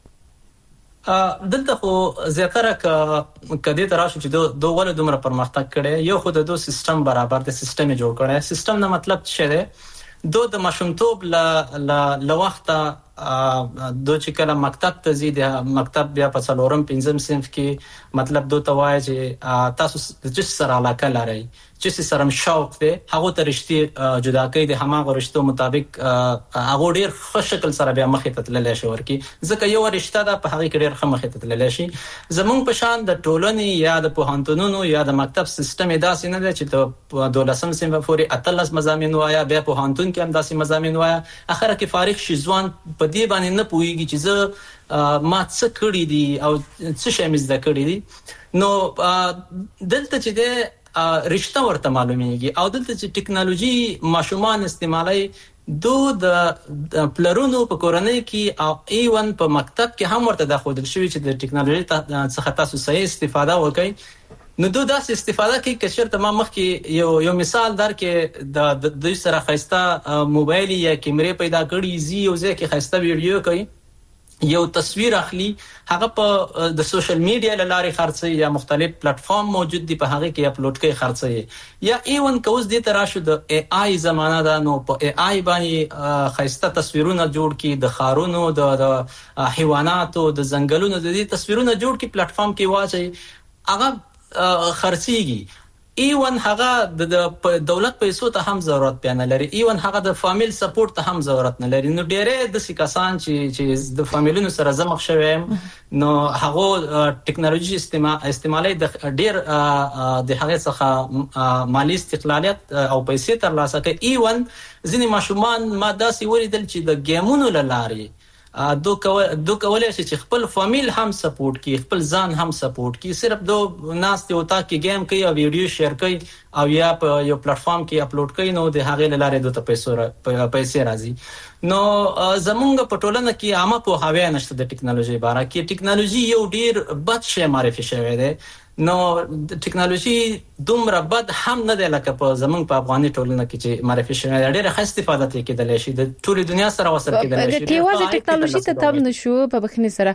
دلته خو زیاتره کدی تراشو چې دوه ول دومره پرمختګ کړي، یو خو د دوه سیستم برابر د سیستم جوړ کړي. سیستم نه مطلب څه دی؟ دوه د ماشومتوب ل وخت چې کله مکتب ته ځي د مکتب بیا په 4م 5م صنف کې مطلب دوی ته وایي چې تاسو چې سره علاقه لرئ چې سره شوق دی هغه ته رښتې جدا کوي د هماغه رښتو مطابق هغه ډیر ښه شکل سره بیا مخې ته تللی شي ورکی ځکه یو رښتا ده په هغه کې ډیر ښه مخې ته تللی شي زمونږ په شان د ټولنې یا د پوهنتونونو یا د مکتب سیستم داسې نه دی چې ته 12م صنف پورې 18 مضامین وایا بیا پوهنتون کې هم داسې مضامین وایا اخره کې فارغ شي ځوان په دې باندې نه پوهیږي چې زه ما څه کړی دي او څه شی مې زده کړی دي نو دلته چې د رښتا ورته معلومیږي او دلته چې ټکنالوژي ماشومان استعمالي د پلرونو په کورنۍ کې او ایون په مکتب کې هم ورته د خودل شوی چې د ټکنالوژي څخه تاسو صحیح استفاده وکړئ نو داسې استفاده کوي چې چیرته ما مخکې یو مثال درکې د دوی سره خسته موبایل یا کیمرې پیدا کړي زی یو ځکه خسته ویډیو کوي یو تصویر اخلي هغه په د سوشل میډیا لارې خرڅي یا مختلف پلیټ فارم موجود دي په هغه کې اپلوډ کوي خرڅي یا ایون کوز دې تراشو د ای آی زمانہ ده نو په ای آی باندې خسته تصویرونه جوړ کی د خارونو د حیواناتو د ځنګلونو د دې تصویرونه جوړ کی پلیټ فارم کې واچي هغه خرڅيږي ایون هغه د دولت پیسو ته هم ضرورت پیانه لري ایون هغه د فامیل سپورټ ته هم ضرورت نه لري نو ډېرې د سکاسان چې د فامیلونو سره زمخ شوي نو هغه ټکنالوژي استعمالي د ډېر د هغه څخه مالی استقلالیت او پیسې ترلاسه کوي ایون ځینې ماشومان ما داسې ولیدل چې د گیمونو لاري دو کولای شي چې خپل فامیل هم سپورټ کوي خپل ځان هم سپورټ کوي صرف دو ناس ته وتا کې گیم کوي او ویډیو شیر کوي او یا په یو پلیټ فارم کې اپلوډ کوي نو د هغې لارې دوی پیسې راځي نو زمونږ په ټولنه کې عامه پوهاوی نشته د ټکنالوژي باره کې ټکنالوژي یو ډیر بد شی معرفي شوی دی نو د ټکنالوژي دومره بد هم نه دی لکه په زمونږ په افغاني ټولنه کې چې معرفي شوی دی ډیره ښه استفاده کېدلی شي د ټولې دنیا سره وصل کېدلی شي د یوازې ټکنالوژي ته تم نشو په بخښنې سره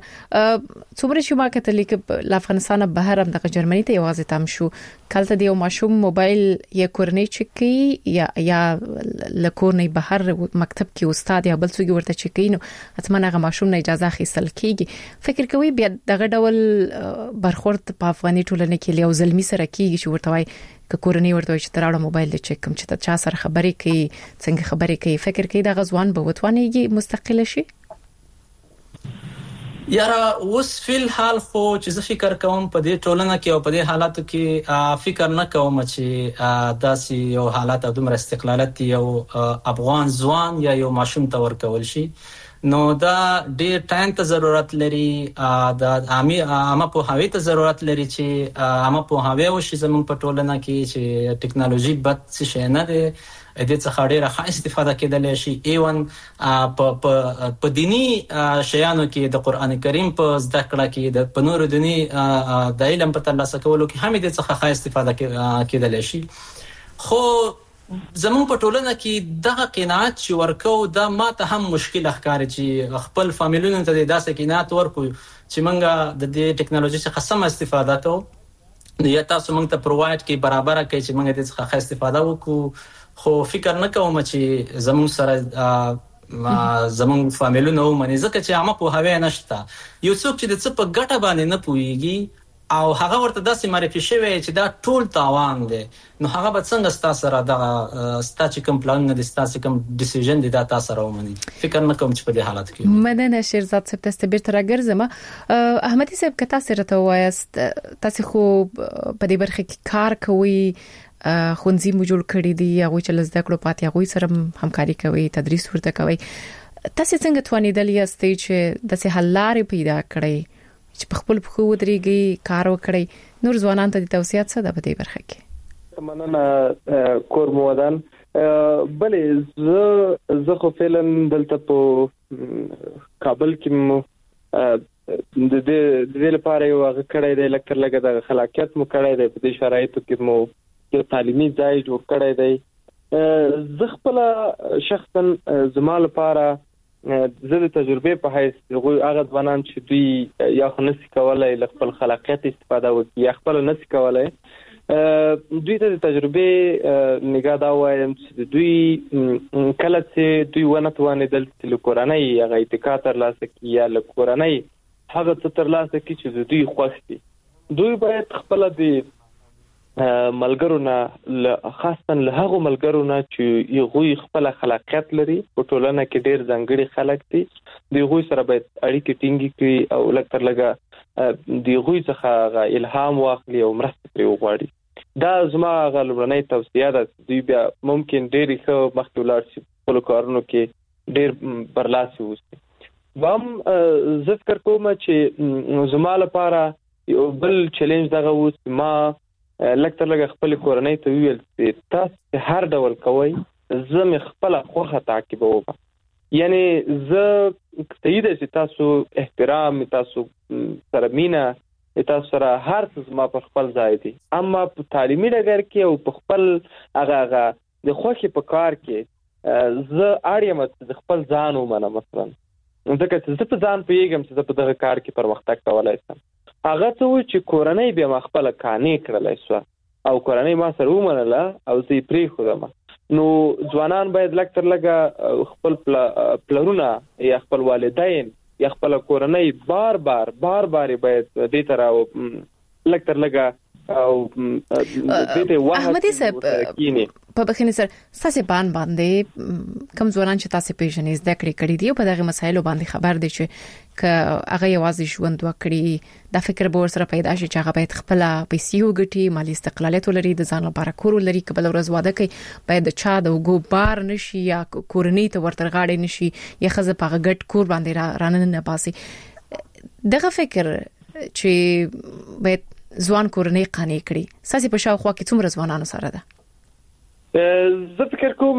څومره شو ما کتلې کې افغانستان بهر هم د جرمني ته یوازې تم شو کله د یو ماشوم موبایل یا کورنۍ چکی یا لکورنۍ بهر مکتب کې استاد یا بل څوک ورته چکی نو اتمنه هغه ماشوم نه اجازه اخیستل کیږي فکر کوي بیا دغه ډول برخورد په افغاني ټولنه کې یو ظلمي سره کیږي چې ورته وای ک کورنۍ ورته چې تراړه موبایل د چک کوم چې چا سره خبرې کوي څنګه خبرې کوي فکر کوي د غزوان به وتوانېږي مستقل شي یاره اوس فل حال خو چې زه فکر کوم په دې ټولنه کې او په دې حالاتو کې فکر نه کوم چې داسې یو حالات او دومره استقلالت یو افغان ځوان یا یو ماشوم ته ورکول شي نو دا ډېر ټایم ته ضرورت لري د عامه پوهاوی ته ضرورت لري چې عامه پوهاوی وشي زموږ په ټولنه کې چې ټکنالوژي بد څه شی نه دی د څه خاطر ښه استفاده کېدلی شي ایون په دینی شیانو کې د قران کریم په زده کړه کې د پنور دینی د علم په ترلاسه کولو کې هم د څه ښه استفاده کېدلی شي خو زمون په ټولنه کې دغه قناعت چې ورکو دا ماته هم مشکل ښکاري چې خپل فامیلونو ته داسې قناعت ورکو چې موږ د دې ټکنالوژي څخه سم استفاده کوو یا تاسو موږ ته پرووایډ کې برابر کوي چې موږ دې څخه استفاده وکړو خو فکر نه کوم چې زمون سره زمون فامیلونو منځ ځکه چې عامه پوهاوی نشته یو څوک چې د څه په ګټه باندې نه پوهیږي او هغه ورته داسې معرفي شوی چې دا ټول تاوان دی نو هغه به څنګه ستاسو سره دغه ستاسو کوم پلان نه دي ستاسو کوم ډیسیژن دی دا تاسو سره ومني فکر نه کوم چې په دې حالت کې مدنه شیرزاد صاحب تاسو به تر ګرځم احمدي صاحب کته سره ته وایست تاسو خو په دې برخه کې کار کوي خونځي مو جوړ کړی دی هغه چې لزده کړو پاتې هغه سره همکاري کوي تدریس ورته کوي تاسو څنګه توانیدل یاستئ چې د سه حل لارې پیدا کړئ چې په خپل خو ودرېږي کار وکړي نور ځوانان ته د توصيات څه ده په دې برخه کې مننه کور مودان بلې زه خو فعلا دلته په کابل کې د دې لپاره یو هغه کړی دی لکه د خلاقیت مو کړی دی په دې شرایطو کې مو یو تعلیمي ځای جوړ کړی دی زه خپل شخصا زما لپاره زه د تجربه په حیث هغه ځوانان چې دوی یا خنسي کولای خپل خلاقیت استفاده وکړي یا خپل نسي کولای دوی ته د تجربه نگاه دا وایم چې دوی کله چې دوی ونه توانېدل چې له کورنۍ هغه اتکا ترلاسه کړي یا له کورنۍ هغه څه ترلاسه کړي چې دوی خوښ دي، دوی باید خپل د ملګرو نه خاصه له هغو ملګرو نه چې یوغوی خپل خلاقیت لري په ټولنه کې ډېر ځانګړي خلک دي، دوی سره باید اړیکې ټینګې کړي او لږ تر لږه دوی څخه الهام واخلي او مرسته پرې وغواړي. دا زما غلبرنۍ توصیه ده. دوی بیا ممکن ډېر ښه مخکې ولاړ شي خپل کارونو کې ډېر برلاسي اوسي. هم زه فکر کوم چې زما لپاره یو بل چیلنج دغه و چې ما لږ تر لږه خپل کورنۍ ته ویل چې تاسو هر ډول کوئ، زه مې خپل خوښه تعقیبوم. یعنی زه صحیح ده چې تاسو احترام، تاسو سره مینه، تاسو سره هر څه زما په خپل ځای دي، اما په تعلیمي ډګر کې او په خپل هغه د خوښې په کار کې زه اړ یم چې خپل ځان ومنم. مثلا ځکه چې زه په ځان پوهېږم چې زه په دغه کار کې پرمختګ کولی شم. هغه څه و چې کورنۍ بیا ما خپله قانع کړلی شوه او کورنۍ ما سره ومنله او زه یې پرېښودم. نو ځوانان باید لږ تر لږه خپل پلرونه یا خپل والدین یا خپل کورنۍ بار بار باید دې ته راو لږ تر لږه او دې ته واه احمدي صاحب په بخښنې سره تاسو باندې کوم ځوانان چې تاسو پیژنې زده کړې دي او په دغه مسایلو باندې خبر دي چې هغه یوازې ژوند وکړي، دا فکر به ورسره پیدا شي چې هغه باید خپل پیسې وګټي، مالی استقلالیت ولري، د ځان لپاره کور ولري، کبل ورځ واده کوي باید د چا د وګو بار نشي یا کورنۍ ته ورترغاړي نشي یا خزه په غټ کور باندې رانه نه باسي. دغه فکر چې باید ځوان کورنۍ قانع کړي ساسي په شاوخوا کې څومره ځوانانو سره ده؟ زه فکر کوم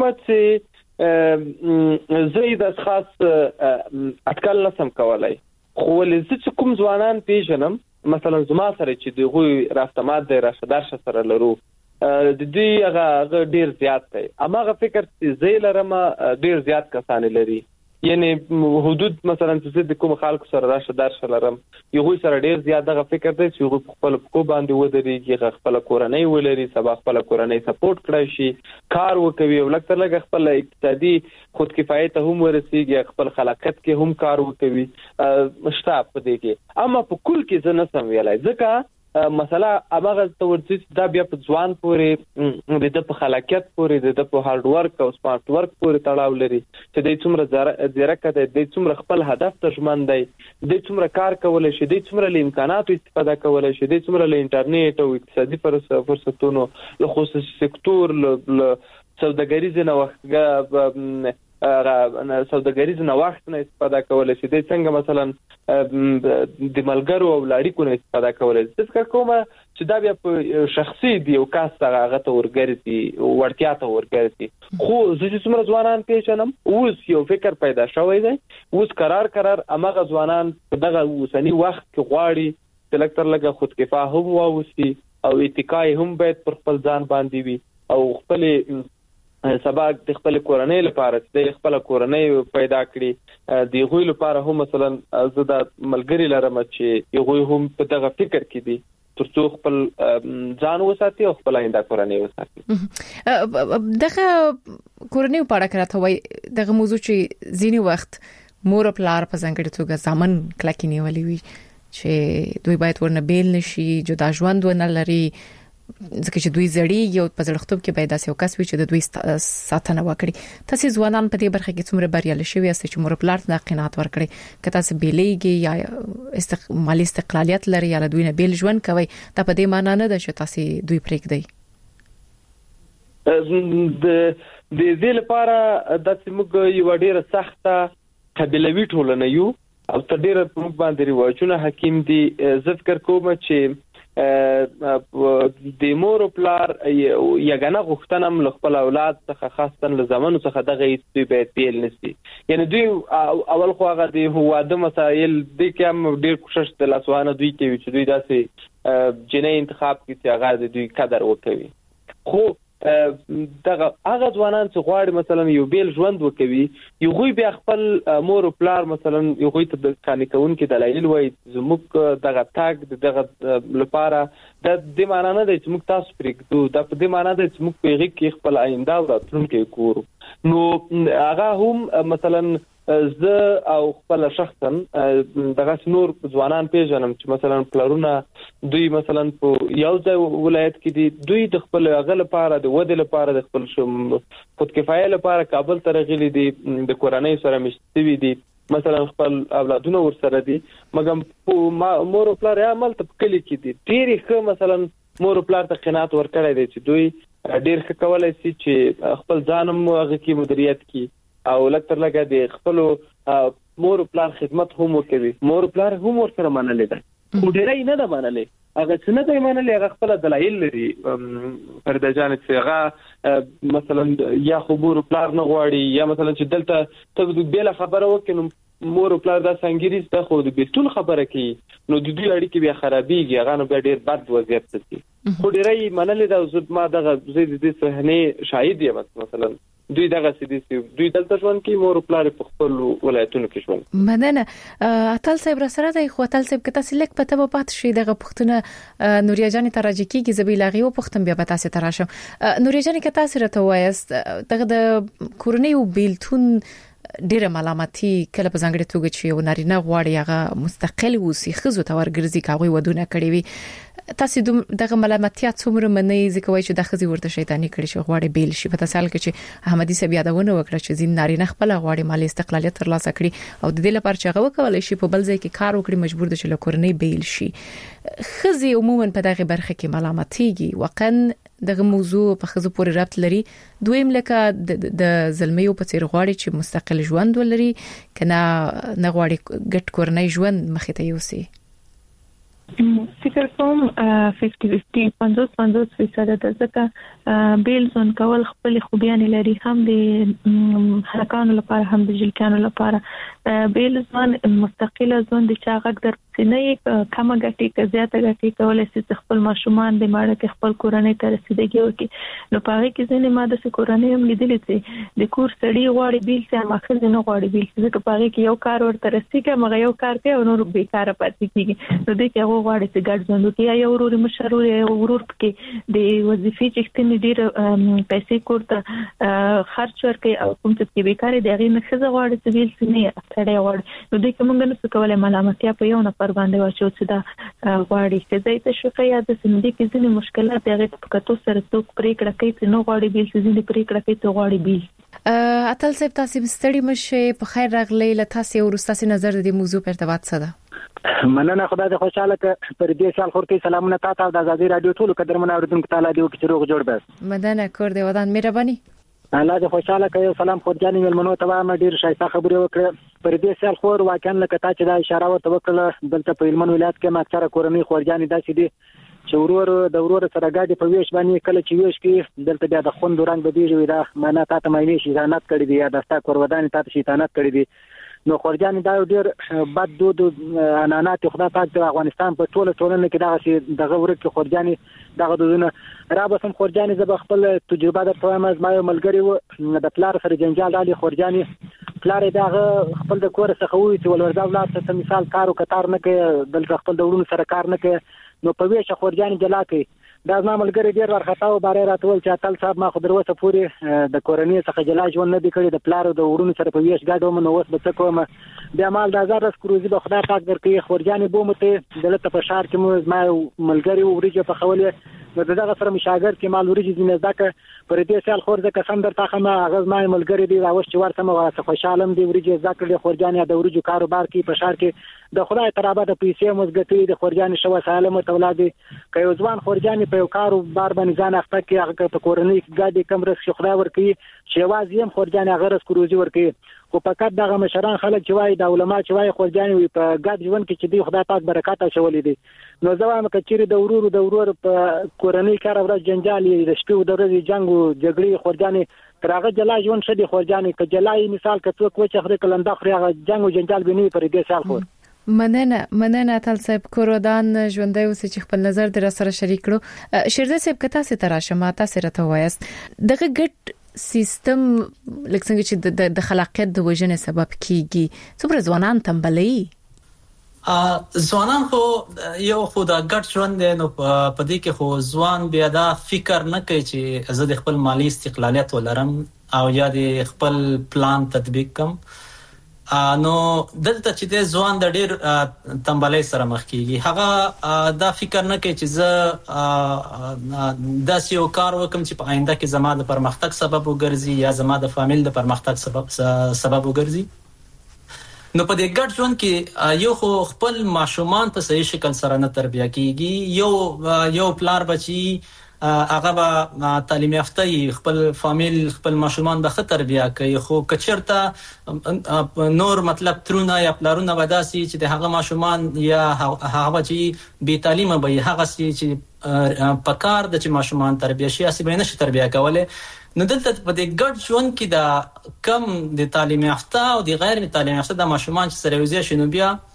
چې زه د خاص اټکل نسم کولای، خو لزه کوم ځوانان پیژنم مثلا زما سره چې دوی رافتمات د راشدار سره لرو د دې هغه ډیر زیات دی، اما هغه فکر چې زه لرم ډیر زیات کسان لري. یعنی حدود مثلا چې د کوم خلکو سره راشدار شلرم یو سره ډیر زیات دغه فکر دی چې خپل کو باندې ودرېږي، خپل کورنۍ ولري، سبا خپل کورنۍ سپورټ کړی شي، کار وکوي او لکه لږ خپل اقتصادي خود کفایت هم ورسیږي، خپل خلاقیت کې هم کار وکوي شته په دې کې. اما په کل کې زه نسم ویلای ځکه مسله هغه تورځي دا بیا په ځوان پورې د په خلاقیت پورې د په هارد ورک او سمارټ ورک پورې تړاو لري چې د څومره زیرکه د څومره خپل هدف ته ژمن دی، د څومره کار کولای شي، د څومره له امکاناتو استفاده کولای شي، د څومره له انټرنیټ او اقتصادي فرصتونو له خصوصي سکتور له سوداګریز نوښت نه استفاده کولای شي، د څنګه مثلا د ملګرو او اړیکو نه استفاده کولای شي. ځکه کومه چې دا بیا په شخصي دی او کاس هغه ته ورګرځي ورتیا ته ورګرځي. خو زه چې څومره ځوانان پیژنم اوس یو فکر پیدا شوی دی، اوس قرار امغه ځوانان په دغه اوسنی وخت کې غواړي چې لږ تر لږه خود کفا هم واوسي او اتکای هم باید پر خپل ځان باندې وي او خپل سبا د خپل کورنۍ لپاره د خپل کورنۍ پیدا کړي، د غوی لپاره هم مثلا زه د ملګری لرم چې یو هم په دغه فکر کې دي ترڅو خپل ځان وساتي او خپل آینده کورنۍ وساتي. دغه کورنۍ په اړه کراته وای دغه موضوع چې ځینی وخت مور او پلار په ځانګړي توګه ځامن کلکې نیولې وي چې دوی باید ورنه بیل نشي، جدا ژوند ونه لري، ځکه چې دوی زړی یو په زړښتوب کې پیدا سي او کس وي چې د دوی ساتنه وکړي. تاسو ځوانان په دې برخه کې څومره بریالي شوي یاست چې مور پلار ته قناعت ورکړي که تاسو بیلېږي یا مالی استقلالیت لري یا دوی نه بیل ژوند کوي، دا په دې معنی نه ده چې تاسو دوی پرېږدئ. د دې لپاره د موږ یو ډیره سخته قبیلوي ټولنه یو او تر ډیره په موږ باندې رواجونه حکیم دي. زه فکر کوم چې د مور او پلار یګانه غوښتنه خپل اولاد څخه خاصه له زمانو څخه دغه هیڅ به پیل نشي. یعنی دوی اول خو هغه د هواده مسایل د کوم ډیر کوشش د لاسوانه دوی کوي چې دوی داسې جنې انتخاب کړي چې هغه د دوی قدر وکړي. خو دغه هغه ځوانان چې غواړي مثلا یو بیل ژوند وکوي یو غوي بیا خپل مور او پلار مثلا یو غوي ته د قانې کوونکې دلایل وایي زموږ دغه تاګ دغه لپاره د دې معنی نه دی چې موږ تاسو پرېږدو دا په دې معنی دی چې موږ په هغه کې خپل آینده او راتلونکی ګورو نو هغه هم مثلا زه او خپل شخصا دغه نور ځوانان پیژنم چې مثلا پلرونه دوی مثلا په یو ځای ولایت کې دي دوی د خپل غل لپاره د ودې لپاره د خپل خود کفایه لپاره کابل ته راغلي دي د کورنۍ سره مشتوي دي مثلا خپل اولادونه ورسره دي مګم مور او پلار یې عمل ته کلی کې دي ډېر ښه مثلا مور او پلار ته قناعت ورکړی دی چې دوی ډېر ښه کولای شي چې خپل ځانم هغه کې مدیریت کړي او لکتر لګا د خپل مور او پلار خدمت هم وکوي مور او پلار هم ورسره منلې ده خو ډېرای نه ده منلې هغه څه نه ده منلې هغه خپل دلایل لري فردا جان چې هغه مثلا یا خو مور او پلار نه غواړي یا مثلا چې دلته ته بیل خبره وکړم مور او پلار دا څنګه دي خو د بیتون خبره کوي نو د دوی اړیکې بیا خرابېږي هغه نو بیا ډېر بد وضعیت دي خو ډېرای منلې ده زه ما دغه زه د صحنه شاهد یم مثلا دوی دغه سدي دوی دلته ژوند کې مور پلار په خپل ولایتونو کې ژوند مننه اتل صاحب را سره دی خو اتل صاحب کته سلیک پته په پات شي دغه پښتنه نوریا جان ترجی کیږي زبیلاغي او پښتن بیا پتا سي تراشم نوریا جان کته سره ته وایست دغه د کورنۍ او بیلتون ډیره ملامتي کله په ځانګړي توګه چې یو نارینه غواړي هغه مستقل وسی خزو ته ورګرځي کاوی ودونه کړی وي تاسو دغه ملامتیا څومره منئ ځکه وایي چې د خزي ورته شیطانی کړی شي غواړي بیل شي په تاسو کې چې احمدي صاحب یادونه وکړه چې زین نارینه خپل غواړي مالی استقلالیت ترلاسه کړي او د دې لپاره چې هغه وکولای شي په بل ځای کې کار وکړي مجبور دي چې له کورنۍ بیل شي خزي عموما په دغه برخه کې ملامتيږي وقن دغه موضوع په خزو پورې ربط لري دویم لکه د زلمیو په څیر غواړي چې مستقل ژوند ولري کنه نه غواړي ګټ کورنۍ ژوند مخې ته یوسي فکر کوم 50-50 50% د ځکه بیل ځون کول خپل خوبیان لري هم د حرکانو لپاره هم د جلکانو لپاره بیل ځون مستقله ځون د چاغک در سینې کم غټي که زیاته غټي کولای شي خپل ماشومان د ماړه کې خپل کورنۍ ته رسیدګي وکړي نو پاره کې ځینې ماده سه کورنۍ هم لیدلې چې د کور سړی غواړي بیل سه ماخذ نه غواړي بیل ځکه پاره کې یو کار ورته رسیږي مګر یو کار کوي او نور بیکاره پاتې کیږي نو د کې هغه غواړي چې ګډ ژوند وکړي یا ورور مشرور یا ورور کې د وظیفې چې ستنې ډیر پیسې کوړه خرچ ورکړي او کوم چې بیکاره دی هغه مخزه غواړي چې بیل سه نه اړه غواړي نو د کوم نه څه کولای ملامتیا په یو نه پر باندې واچو چې دا غواړي چې زه ته شوکه یا د سندې کې ځینې مشکلات هغه په کتو سره څوک پریکړه کوي چې نو غواړي بیل ځینې پریکړه کوي چې غواړي بیل اتل صاحب تاسو ستړي مشه په خیر راغلی لته ورستاسي نظر د موضوع په ارتباط سره مننه خدای دې خوشاله ک پر دې سال خور کې سلامونه تاسو د ازادي رادیو ټول قدرمن اوریدونکو تعالی دې چې روغ جوړ بس مدنه کور دې ودان مهرباني الله دې خوشاله کوي سلام خورجاني ملمنو ته ما ډیر شایسته خبرې وکړه پر دې سال خور واقعا لکه تا چې دا اشاره ورته وکړه دلته په هلمند ولایت کې ماکثره کورنۍ خورجاني داسې دي چې ورور سره ګاډي په ویش باندې کله چې ویش کې دلته بیا د خوند رنگ بدیږي دا معنا تا ته مې شیطانت کړی دی یا د ستا کورودان تا ته شیطانت کړی دی نو خورجاني دا ډیر بد دود انانات خدای پاک د افغانستان په ټوله ټولنه کې دغه ورکه خورجاني دغه دودونه را به سم خورجاني زب خپل تجربه د توام از ما ملګری و د پلار سره جنجال علي خورجاني پلار دغه خپل د کور څخه وې چې ولوردا ولادت ته مثال کارو کتار نه کوي بلکې خپل د ورونو سره کار نه کوي نو په ویشه خورجاني جلا کوي دا ما ملګری ډیر ورخته او بارے راتول چې اتل صاحب ما خو دروسه پوری د کورنۍ څخه جلا ژوند نه دی کړی د پلار او د ورونو سره په ویش گاډو منو وس به کوم بیا مال د 1000 کروزي به خدای پاک درکې خورجاني بومته دلته په شهر کې ما ملګری وريجه په خولې نو دغه سره مشاګر کې مال وريجه دینه ځکه پر دې سال خور ځکه سم درته خمه غز ما ملګری دی راوښ چې ورته مو واسه خوشاله دی وريجه ځکه خورجاني د وريجه کاروبار کې په شهر کې د خدای ترابه د پیسې مزګټي د خورجاني شو سالمه تولادي کوي ځوان خورجاني په کاروبار باندې ځان اخته کې هغه په کورنۍ ګاډي کم رس خدای ورکي چې واز یم خورجاني غرس کروزي ورکي خو فقط دغه مشران خلک چې وای د علماء چې وای خورجاني په ګډ ژوند کې چې دی خدای پاک برکات شولې دي نو زوام کچېری د ورور په کورنۍ کار ورځ جنجال د شپې د ورځې جنگ او جګړې خورجاني ترغه جلا ژوند شدي خورجاني ک جلای مثال ک څوک و چې خره کلنده خره جنگ او جنجال بنوي پر دې سال خور مننه تل صاحب کورودان ژوندۍ اوس چې خپل نظر در سره شریک کړو. شیرزه صاحب کته سي تراشه ماته سره ته وایست دغه ګټ سیستم لکه څنګه چې د خلاقیت د وژنې سبب کیږي څومره ځوانان تنبلي ځوانان خو یو خو دا ګډ ژوند دی نو په دې کې خو ځوان بیا دا فکر نه کوي چې زه د خپل مالی استقلالیت ولرم او یا د خپل پلان تطبیق کوم. نو دلته چې د ځوان د ډیر تنبلۍ سره مخ کیږي هغه دا فکر نه کوي چې زه داسې یو کار وکم چې په آینده کې زما د پرمختګ سبب وګرځي یا زما د فامیل د پرمختګ سبب وګرځي. نو په دې ګډ ژوند کې یو خو خپل ماشومان په صحیح شکل سره نه تربیه کیږي. یو پلار بچي هغه به تعلیم یافته خپل فامیل خپل ماشومان به ښه تربیه کوي خو کچرته نور مطلب ترونه یا پلارونه وداسي چې د هغه ماشومان یا هغه چې بي تعلیمه به هغه چې پکار د چې ماشومان تربیه شي اسی به نشي تربیه کوله. نو دلته په دې ګډ ژوند کې دا کم د تعلیم یافته او د غیر تعلیم یافته د ماشومان چې سره یوځای شنو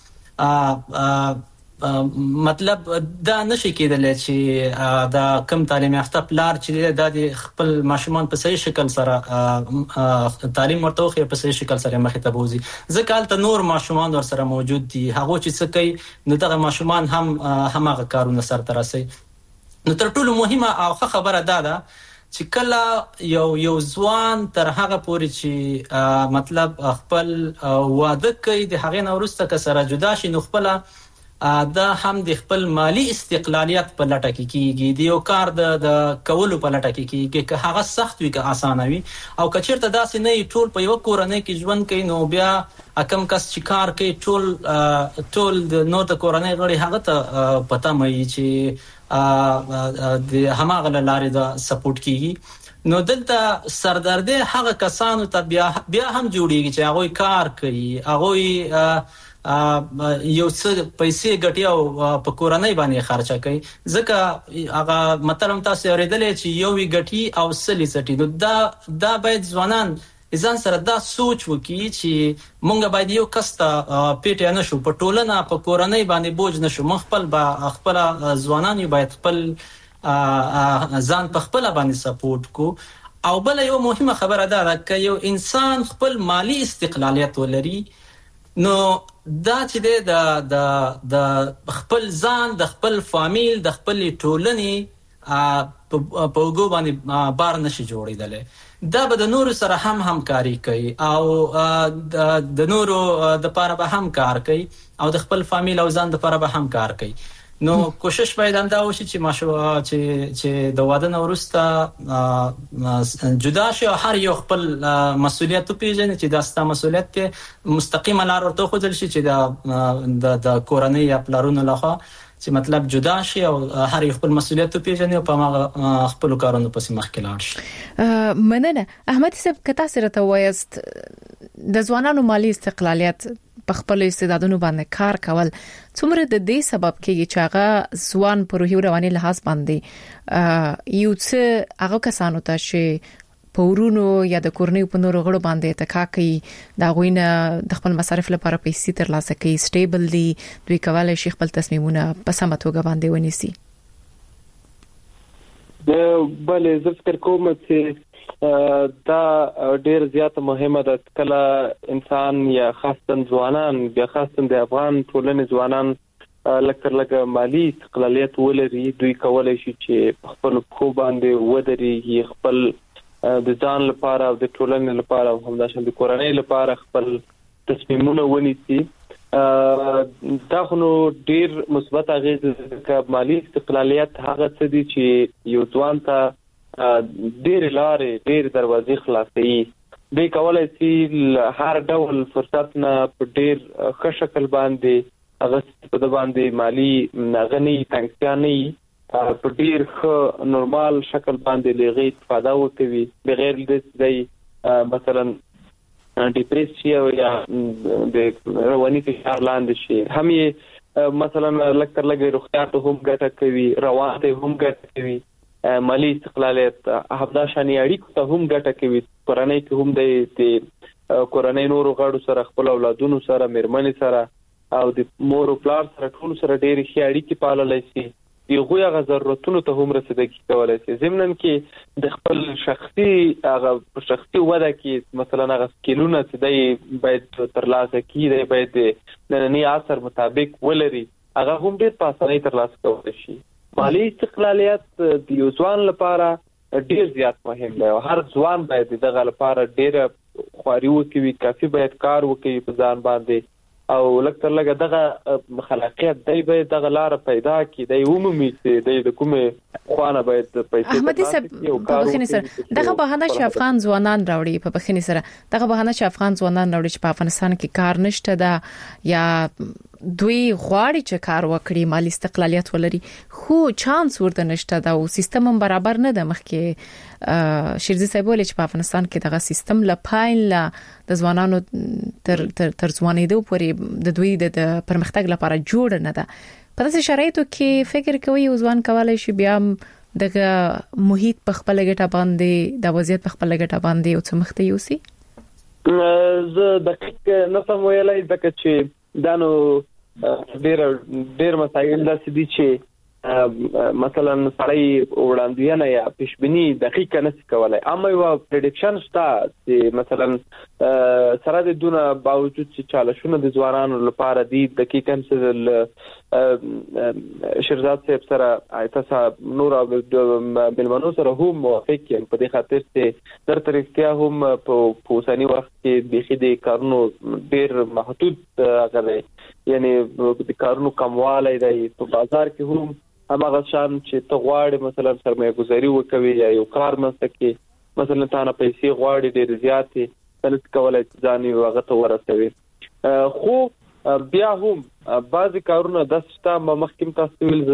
بیا مطلب دا نشي کېدلی چې دا کم تعلیم یافته پلار چې د خپل ماشومان په صحیح شکل سره تعلیم ورته وخی په صحیح شکل سره مخې ته بوزي. ځکه هلته نور ماشومان ور سره موجود دي هغه چې څه کوي نو دغه ماشومان هم هغه کارونه سرته رسي. نو تر ټولو مهمه او ښه خبره ده چې کله یو ځوان تر هغه پورې چې مطلب خپل واده کوي د هغې نه وروسته که سره جدا شي نو خپل دا هم د خپل مالی استقلالیت په لټه کې کیږي د یو کار د کولو په لټه کې کیږي که هغه سخت وي که آسان وي او که چیرته داسې نه ټول په یو کورنۍ کې ژوند کوي نو بیا کم کس چې کار کوي ټول د نور د کورنۍ غړي هغه ته پته مې چې د هماغه لارې د سپورټ کیږي. نو دلته سردردي هغه کسانو ته بیا هم جوړیږي چې هغه کار کوي هغه یو څه پیسې ګټي او په کورنۍ باندې خرچه کوي ځکه هغه مطلب تاسو اوریدلې چې یو وی ګټي او سلی سټي نو دا باید ځوانان ځان سره دا سوچ وکړي چې مونږ باید یو کس ته پیټ نه شو په ټولنه په کورنۍ باندې بوج نشو مخ خپل ځوانان باید خپل ځان په خپل باندې سپورټ کو. او بل یو مهمه خبره ده چې یو انسان خپل مالی استقلالیت ولري نو دا چې د خپل ځان د خپل فامیل د خپل ټولنې په وګو باندې بار نشي جوړیدل. دا به د نورو سره هم همکاري کوي او د نورو د پاره به هم کار کوي او د خپل فامیل او ځان د پاره به هم کار کوي. نو کوشش باید هم دا وشي چې د واده نه وروسته جدا شي او هر یو خپل مسؤلیت وپیژني چې دا ستاسو مسؤلیت دی مستقیمه لار ورته خوځل شي چې د کورنۍ یا پلارونو لخوا چې مطلب جدا شي او هر یو خپل مسؤلیت وپیژني او په خپل کارونو پسې مخکې لاړ شي. مننه احمد صاحب کته سره ته وایست د ځوانانو مالی استقلالیت په خپل استعدادونو باندې کار کول څومره د دې سبب کېږي چې هغه ځوان په روحي رواني لحاظ باندې یو څه هغه کسانو ته چې په ورونو یا د کورنۍ په نورو غړو باندې تکا کوي دا غوینه د خپل مصارف لپاره پیسې ترلاسه کوي سټیبل دي دوی کولای شي خپل تصمیمونه په سمه توګه باندې ونیسي. بل زه فکر کوم چې دا ډیر زیات مهمه ده کله انسان یا خاصه ځوانان بیا خاصه د افغان ټولنې ځوانان لکه مالی استقلالیت ولري دوی کولای شي چې خپل خو باندې ودرېږي خپل د ځان لپاره او د ټولنې لپاره او همداشان د کورنۍ لپاره خپل تصمیمونه ونیسي. دا خو ډیر مثبت اغیز د مالی استقلالیت هغه څه دي چې یو ځوان ته ډیر لارې ډیر دروازې خلاصوي. دوی کولای شي هر ډول فرصت نه په ډیر ښه شکل باندې هغه په باندې مالی غني تنګیا نه په ډیر ښه نورمال شکل باندې لغې استفاده وکوي بغیر د دې مثلا ډیپریشن یا د رواني فشار لاندې شي هم یې مثلا لکه روغتیا ته هم ګټه کوي روان ته هم ګټه کوي مالی استقلالیت هفدا شانی اړیکو ته هم ګټه کوي کورنۍ کې هم د کورنۍ نورو غړو سره خپل اولادونو سره مېرمنې سره او د مور او پلار سره ټول سره ډېری ښه اړیکې پاللای شي یو هغه ضرورتونو ته هم رسیدګي کولای شي ضمن کې د خپل شخصي وده کې مثلا هغه سکیلونه چې دی باید ترلاسه کړي دی باید نننی عصر مطابق ولري هغه هم ډېر په اسانۍ ترلاسه کولای شي مالی استقلالیت د یو ځوان لپاره ډېر زیات مهم دی او هر ځوان باید دغه لپاره ډېر خواري وکړي کافي باید کار وکړي په ځان باندې او لکه لګه دغه خلاقیت دی به دغه لار پیدا کی دی عمومي چې د کومه خوانه باید پیسې احمدي صاحب په بخښنې سره دغه بهانه چې افغان ځوانان راوړي په بخښنې سره دغه بهانه چې افغان ځوانان راوړي چې په افغانستان کې کار نشته دا یا دوی غواړي چې کار وکړي مالی استقلالیت ولري خو چانس ورته نشته دا او سیستم هم برابر نه ده مخکې شیرزي صاحب ولې چې په افغانستان کې دغه سیستم لپاره د ځوانانو تر ځوانېدو پورې د دوی د پرمختګ لپاره جوړ نه ده په داسې شرایطو کې فکر کوي او ځوان کولای شي بیا دغه محیط په خپل ګټه باندې د وضعیت په خپل ګټه باندې او څه مخته یوسي زه دقیق نه سم ویلای ځکه چې دانو ډېر مسایل داسې دي چې مثلا سړی وړاندوینه یا پیشبینی دقیق نه کولای اما یو پریډکشن شته چې مثلا سره د دونه باوجود چې چالشونه د ځوانانو لپاره دي دقیقاً چې شیرزاد صاحب سره ایتاسا نور او ملمنو سره هم موافق یم په دې خاطر چې در طریقیا هم په اوسنی وخت کې بيخي د کارونو ډېر محدود غوړي یعنی د کارونو کموالی دی په بازار کې هم همغه شان چې ته غواړې مثلا سرمایه گذاري وکوي یا یو کار مسته کې مثلا تاسو پیسې غواړې ډېر زیاتې تلت کولای ځان یو هغه ته ورسوي خو بیا هم بعضی کارونه د سیستم مخکیم تاسو ویل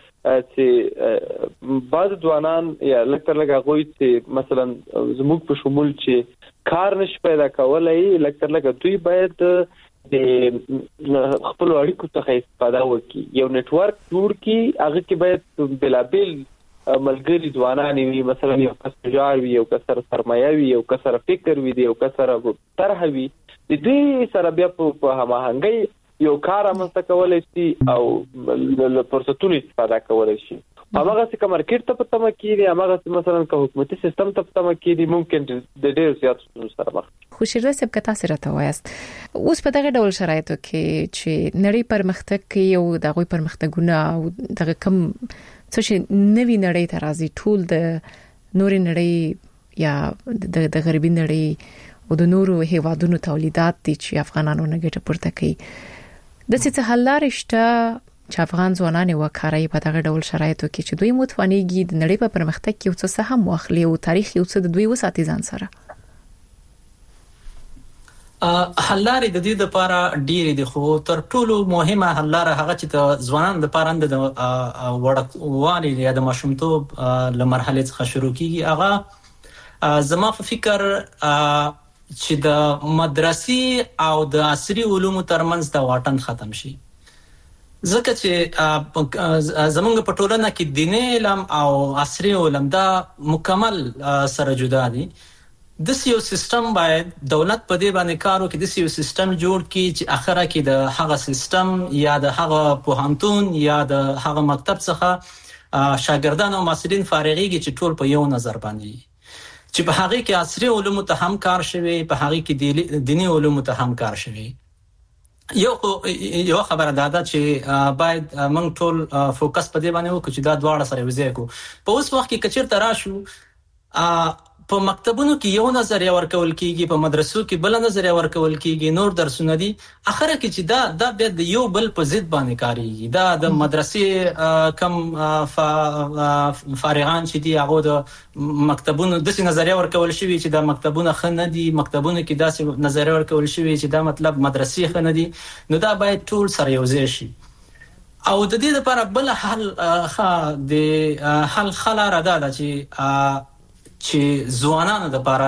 چې بعض ځوانان یا لکه غوي چې مثلا زموږ په شمول چې کار نش پیدا کولای لکه دوی باید د خپل اړیکو څخه استفاده وکړي یو نتورک جوړ کړي هغه کې باید بلابل ملګری ځوانان وي مثلا یو کس تجار وي یو کس سرمایه وي یو کس فکر وي یو کس طرح وي د دې سره بیا په هماهنګي یو کار امسته کولای شي او له فرصتونو استفاده کولای شي هغه څه مارکیټ ته پته مکیږي هغه مثلا که حکومتي سیستم ته پته مکیږي ممکن د ډېر زیات سره مخ خو شیرزاد صاحب کته سره ته وایست اوس په دغه ډول شرایطو کې چې نړۍ پرمختګ کوي او دغه پرمختګونه او دغه کم څه چې نوی نړۍ ته راځي ټول د نوري نړۍ یا د غربي نړۍ او د نورو هیوادونو تولیدات دي چې افغانانو نه ګټه پورته کوي د څه حل لارې شته چې افغان ځوانان وکړي په دغه ډول شرایطو کې چې دوی متوانيږي د نړۍ په پرمختګ کې او څه هم واخلي او تاریخ یو څه د دوی وساتي ځان سره حل لارې د دې لپاره ډېرې دي خو تر ټولو مهمه حل لاره هغه چې د ځوانانو لپاره د وړوالي یا د ماشومتوب له مرحله څخه شروع کیږي هغه زما په فکر چې د مدرسې او د عصري علومو ترمنځ د واټن ختم شي ځکه چې زمونږ په ټولنه کې دیني علم او عصري علم دا مکمل سره جدا دي د یو سیستم باید دولت په دې باندې کار وکړي د یو سیستم جوړ کړي چې اخره کې د هغه سیستم یا د هغه پوهنتون یا د هغه مکتب څخه شاګردان او محصلین فارغيږي چې ټول په یو نظر باندې چې په هغه کې عصري علوم ته هم کار شوی په هغه کې دیني علوم ته هم کار شوی یو خبره ده چې باید موږ ټول فوکس په دې باندې وکړو چې دا دواړه سره وځي کو په اوس وخت کې کچیر تراشو په مکتبونو کې یو نظریه ورکول کیږي په مدرسو کې بل نظریه ورکول کیږي نور درسونه دي اخره کې چې دا بیا د یو بل په ضد باندې کاریږي دا د مدرسې کم فارغان چې دي هغه د مکتبونو د نظریه ورکول شوی چې د مکتبونو خنه دي مکتبونو کې داسې نظریه ورکول شوی چې دا مطلب مدرسې خنه دي نو دا باید ټول سره یوځای شي او د دې لپاره بل حل د حل خلاره ده چې ځوانانو لپاره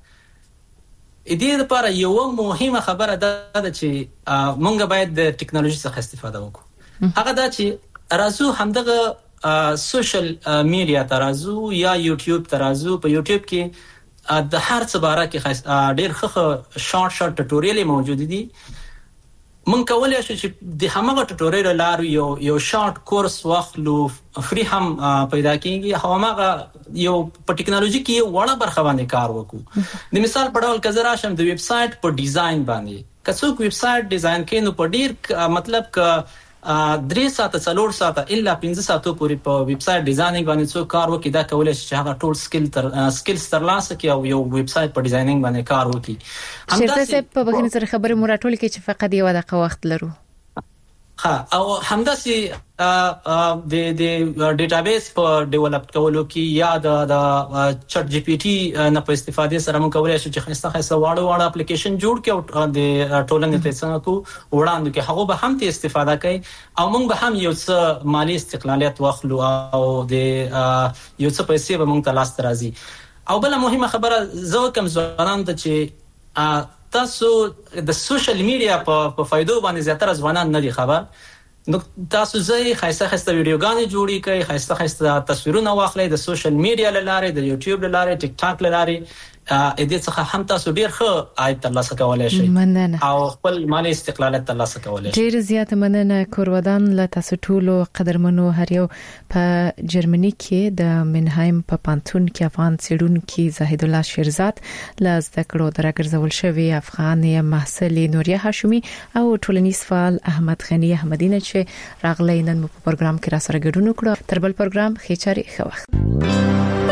دې لپاره یو مهمه خبره ده چې مونږ باید د ټکنالوژي څخه استفاده وکړو هغه دا چې رازو همدغه سوشل میډیا ترازو یا یوټیوب ترازو په یوټیوب کې د هر څه باره کې ډېر ښه شارټ ټوټوریال موجود دي مونږ کولای شو چې د همغه ټوټوریال لارو یو شارټ کورس واخلو فری هم پیدا کیږي همغه یو په ټکنالوژي کې یو وړه برخه باندې کار وکړو د مثال په ډول کزرا شم د ویب سټ په ډیزاین باندې کڅوک ویب سټ ډیزاین کوي نو په ډیر مطلب ک 3 ساعته 4 ساعته الا 15 ساعته پورې په ویب سټ ډیزاینینګ باندې څو کار وکړي دا کولای شي چې هغه ټول سکلز ترلاسه کړي او یو ویب سټ په ډیزاینینګ باندې کار وکړي همداسې په بګینه سره خبرې مراټول کې چې فقط یو دقیقه وخت لرو او همداسې د ډیټابیس په ډیولپ کولو کې یا د چټ جی پی ټی نه په استفادې سره موږ کولای شو چې خسته واړه اپلیکیشن جوړ کړو او د ټولنې ته څنګه کو وړاندې کې هغه به هم ته استفاده کوي او موږ به هم یو څه مالی استقلالیت واخلو او د یو څه پیسې به موږ ته لاس راځي او بل مهمه خبره زه کوم ځوانان ته چې تاسو د سوشل میډیا په فائدو باندې زیاتره ځوانان نه دي خبر نو تاسو زه خاصه ویډیوګانې جوړی کوي خاصه تصویرونه واخلئ د سوشل میډیا لاره د یوټیوب لاره ټیک ټاک لاره دې څخه هم تاسو ډیر ښه عاید ترلاسه کولای شئ او خپل مالی استقلالیت ترلاسه کولای شئ ډیر زیات مننه کورودان له تاسو ټولو قدرمنو هر یو په جرمني کې د منهایم په پانتون کې افغان څېړونکو زاهد الله شیرزاد له زده کړو درګرځول شوی افغان محصل نوریه هاشمي او ټولنیز فعال احمد غنی احمدینه چې راغلی نن په پروګرام کې را سره ګډون وکړو تر بل پروګرام خېچاري ښه وخت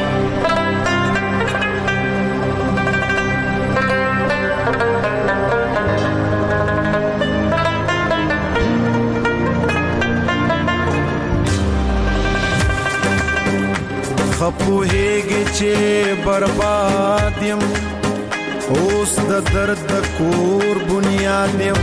خپوهیږي چې برباد یم اوس د درد کور بنیاد یم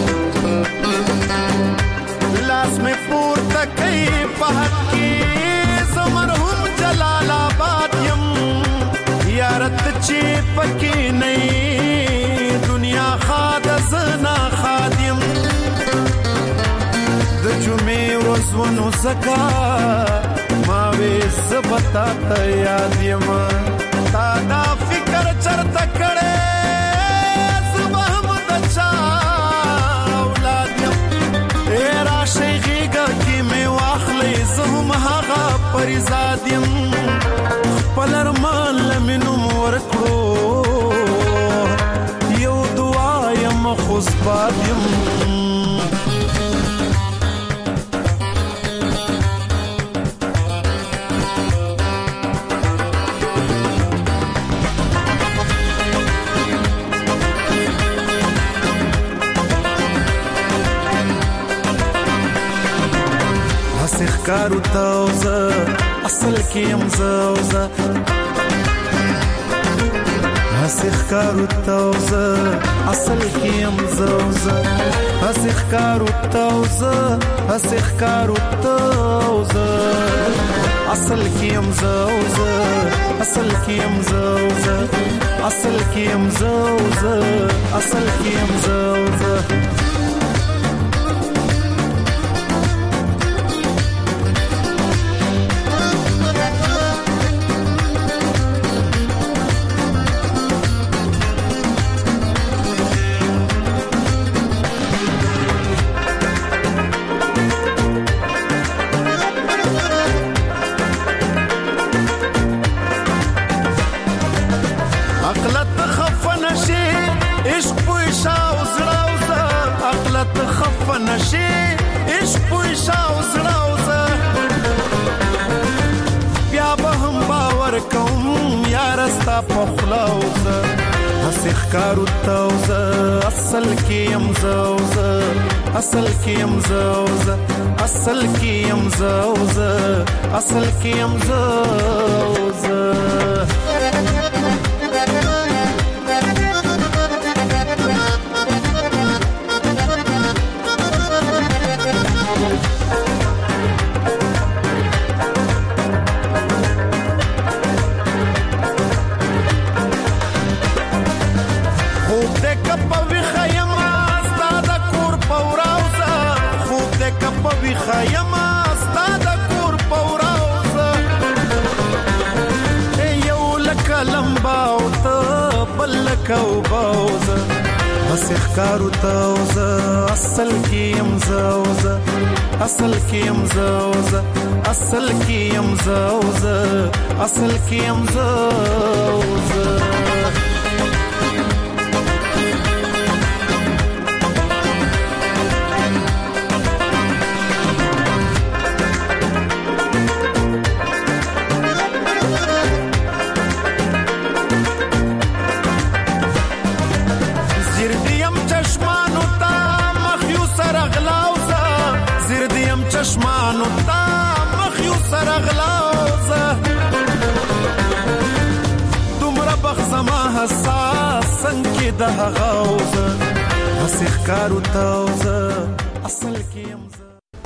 لاس می پورته کوي په حق کې زمرهم جلال آباد یم یارت چې پکې نه دنیا خاد زنا خادم د جمعې ورځونو زکا ما وې زبتا ته یاد یم تا دا فکر چرته کړې زبهم د چا اولاد یم را شیغه کې می واخلې زهم هغه پریزاد یم خپل ارمان لمنو ورکړو یو دعا یم خوش باد یم کارو تاوزه اصل کیم زوزه هسخ کارو تاوزه اصل کیم زوزه هسخ کارو تاوزه هسخ کارو تاوزه اصل کیم زوزه اصل کیم زوزه اصل کیم زوزه اصل کیم زوزه کارو تاوزه اصل کیم زوزه اصل کیم زوزه اصل کیم زوزه اصل کیم زوزه هسې ښکارو ته وزه اصل کې یم زه وزه اصل کې یم زه وزه اصل کې یم زه وزه اصل کې یم زه وزه چشمانو تا مخیو سرغلاوزه دومره بخزما حساس څنګه د هغه وزه هسې ښکارو ته وزه اصل کې یم زه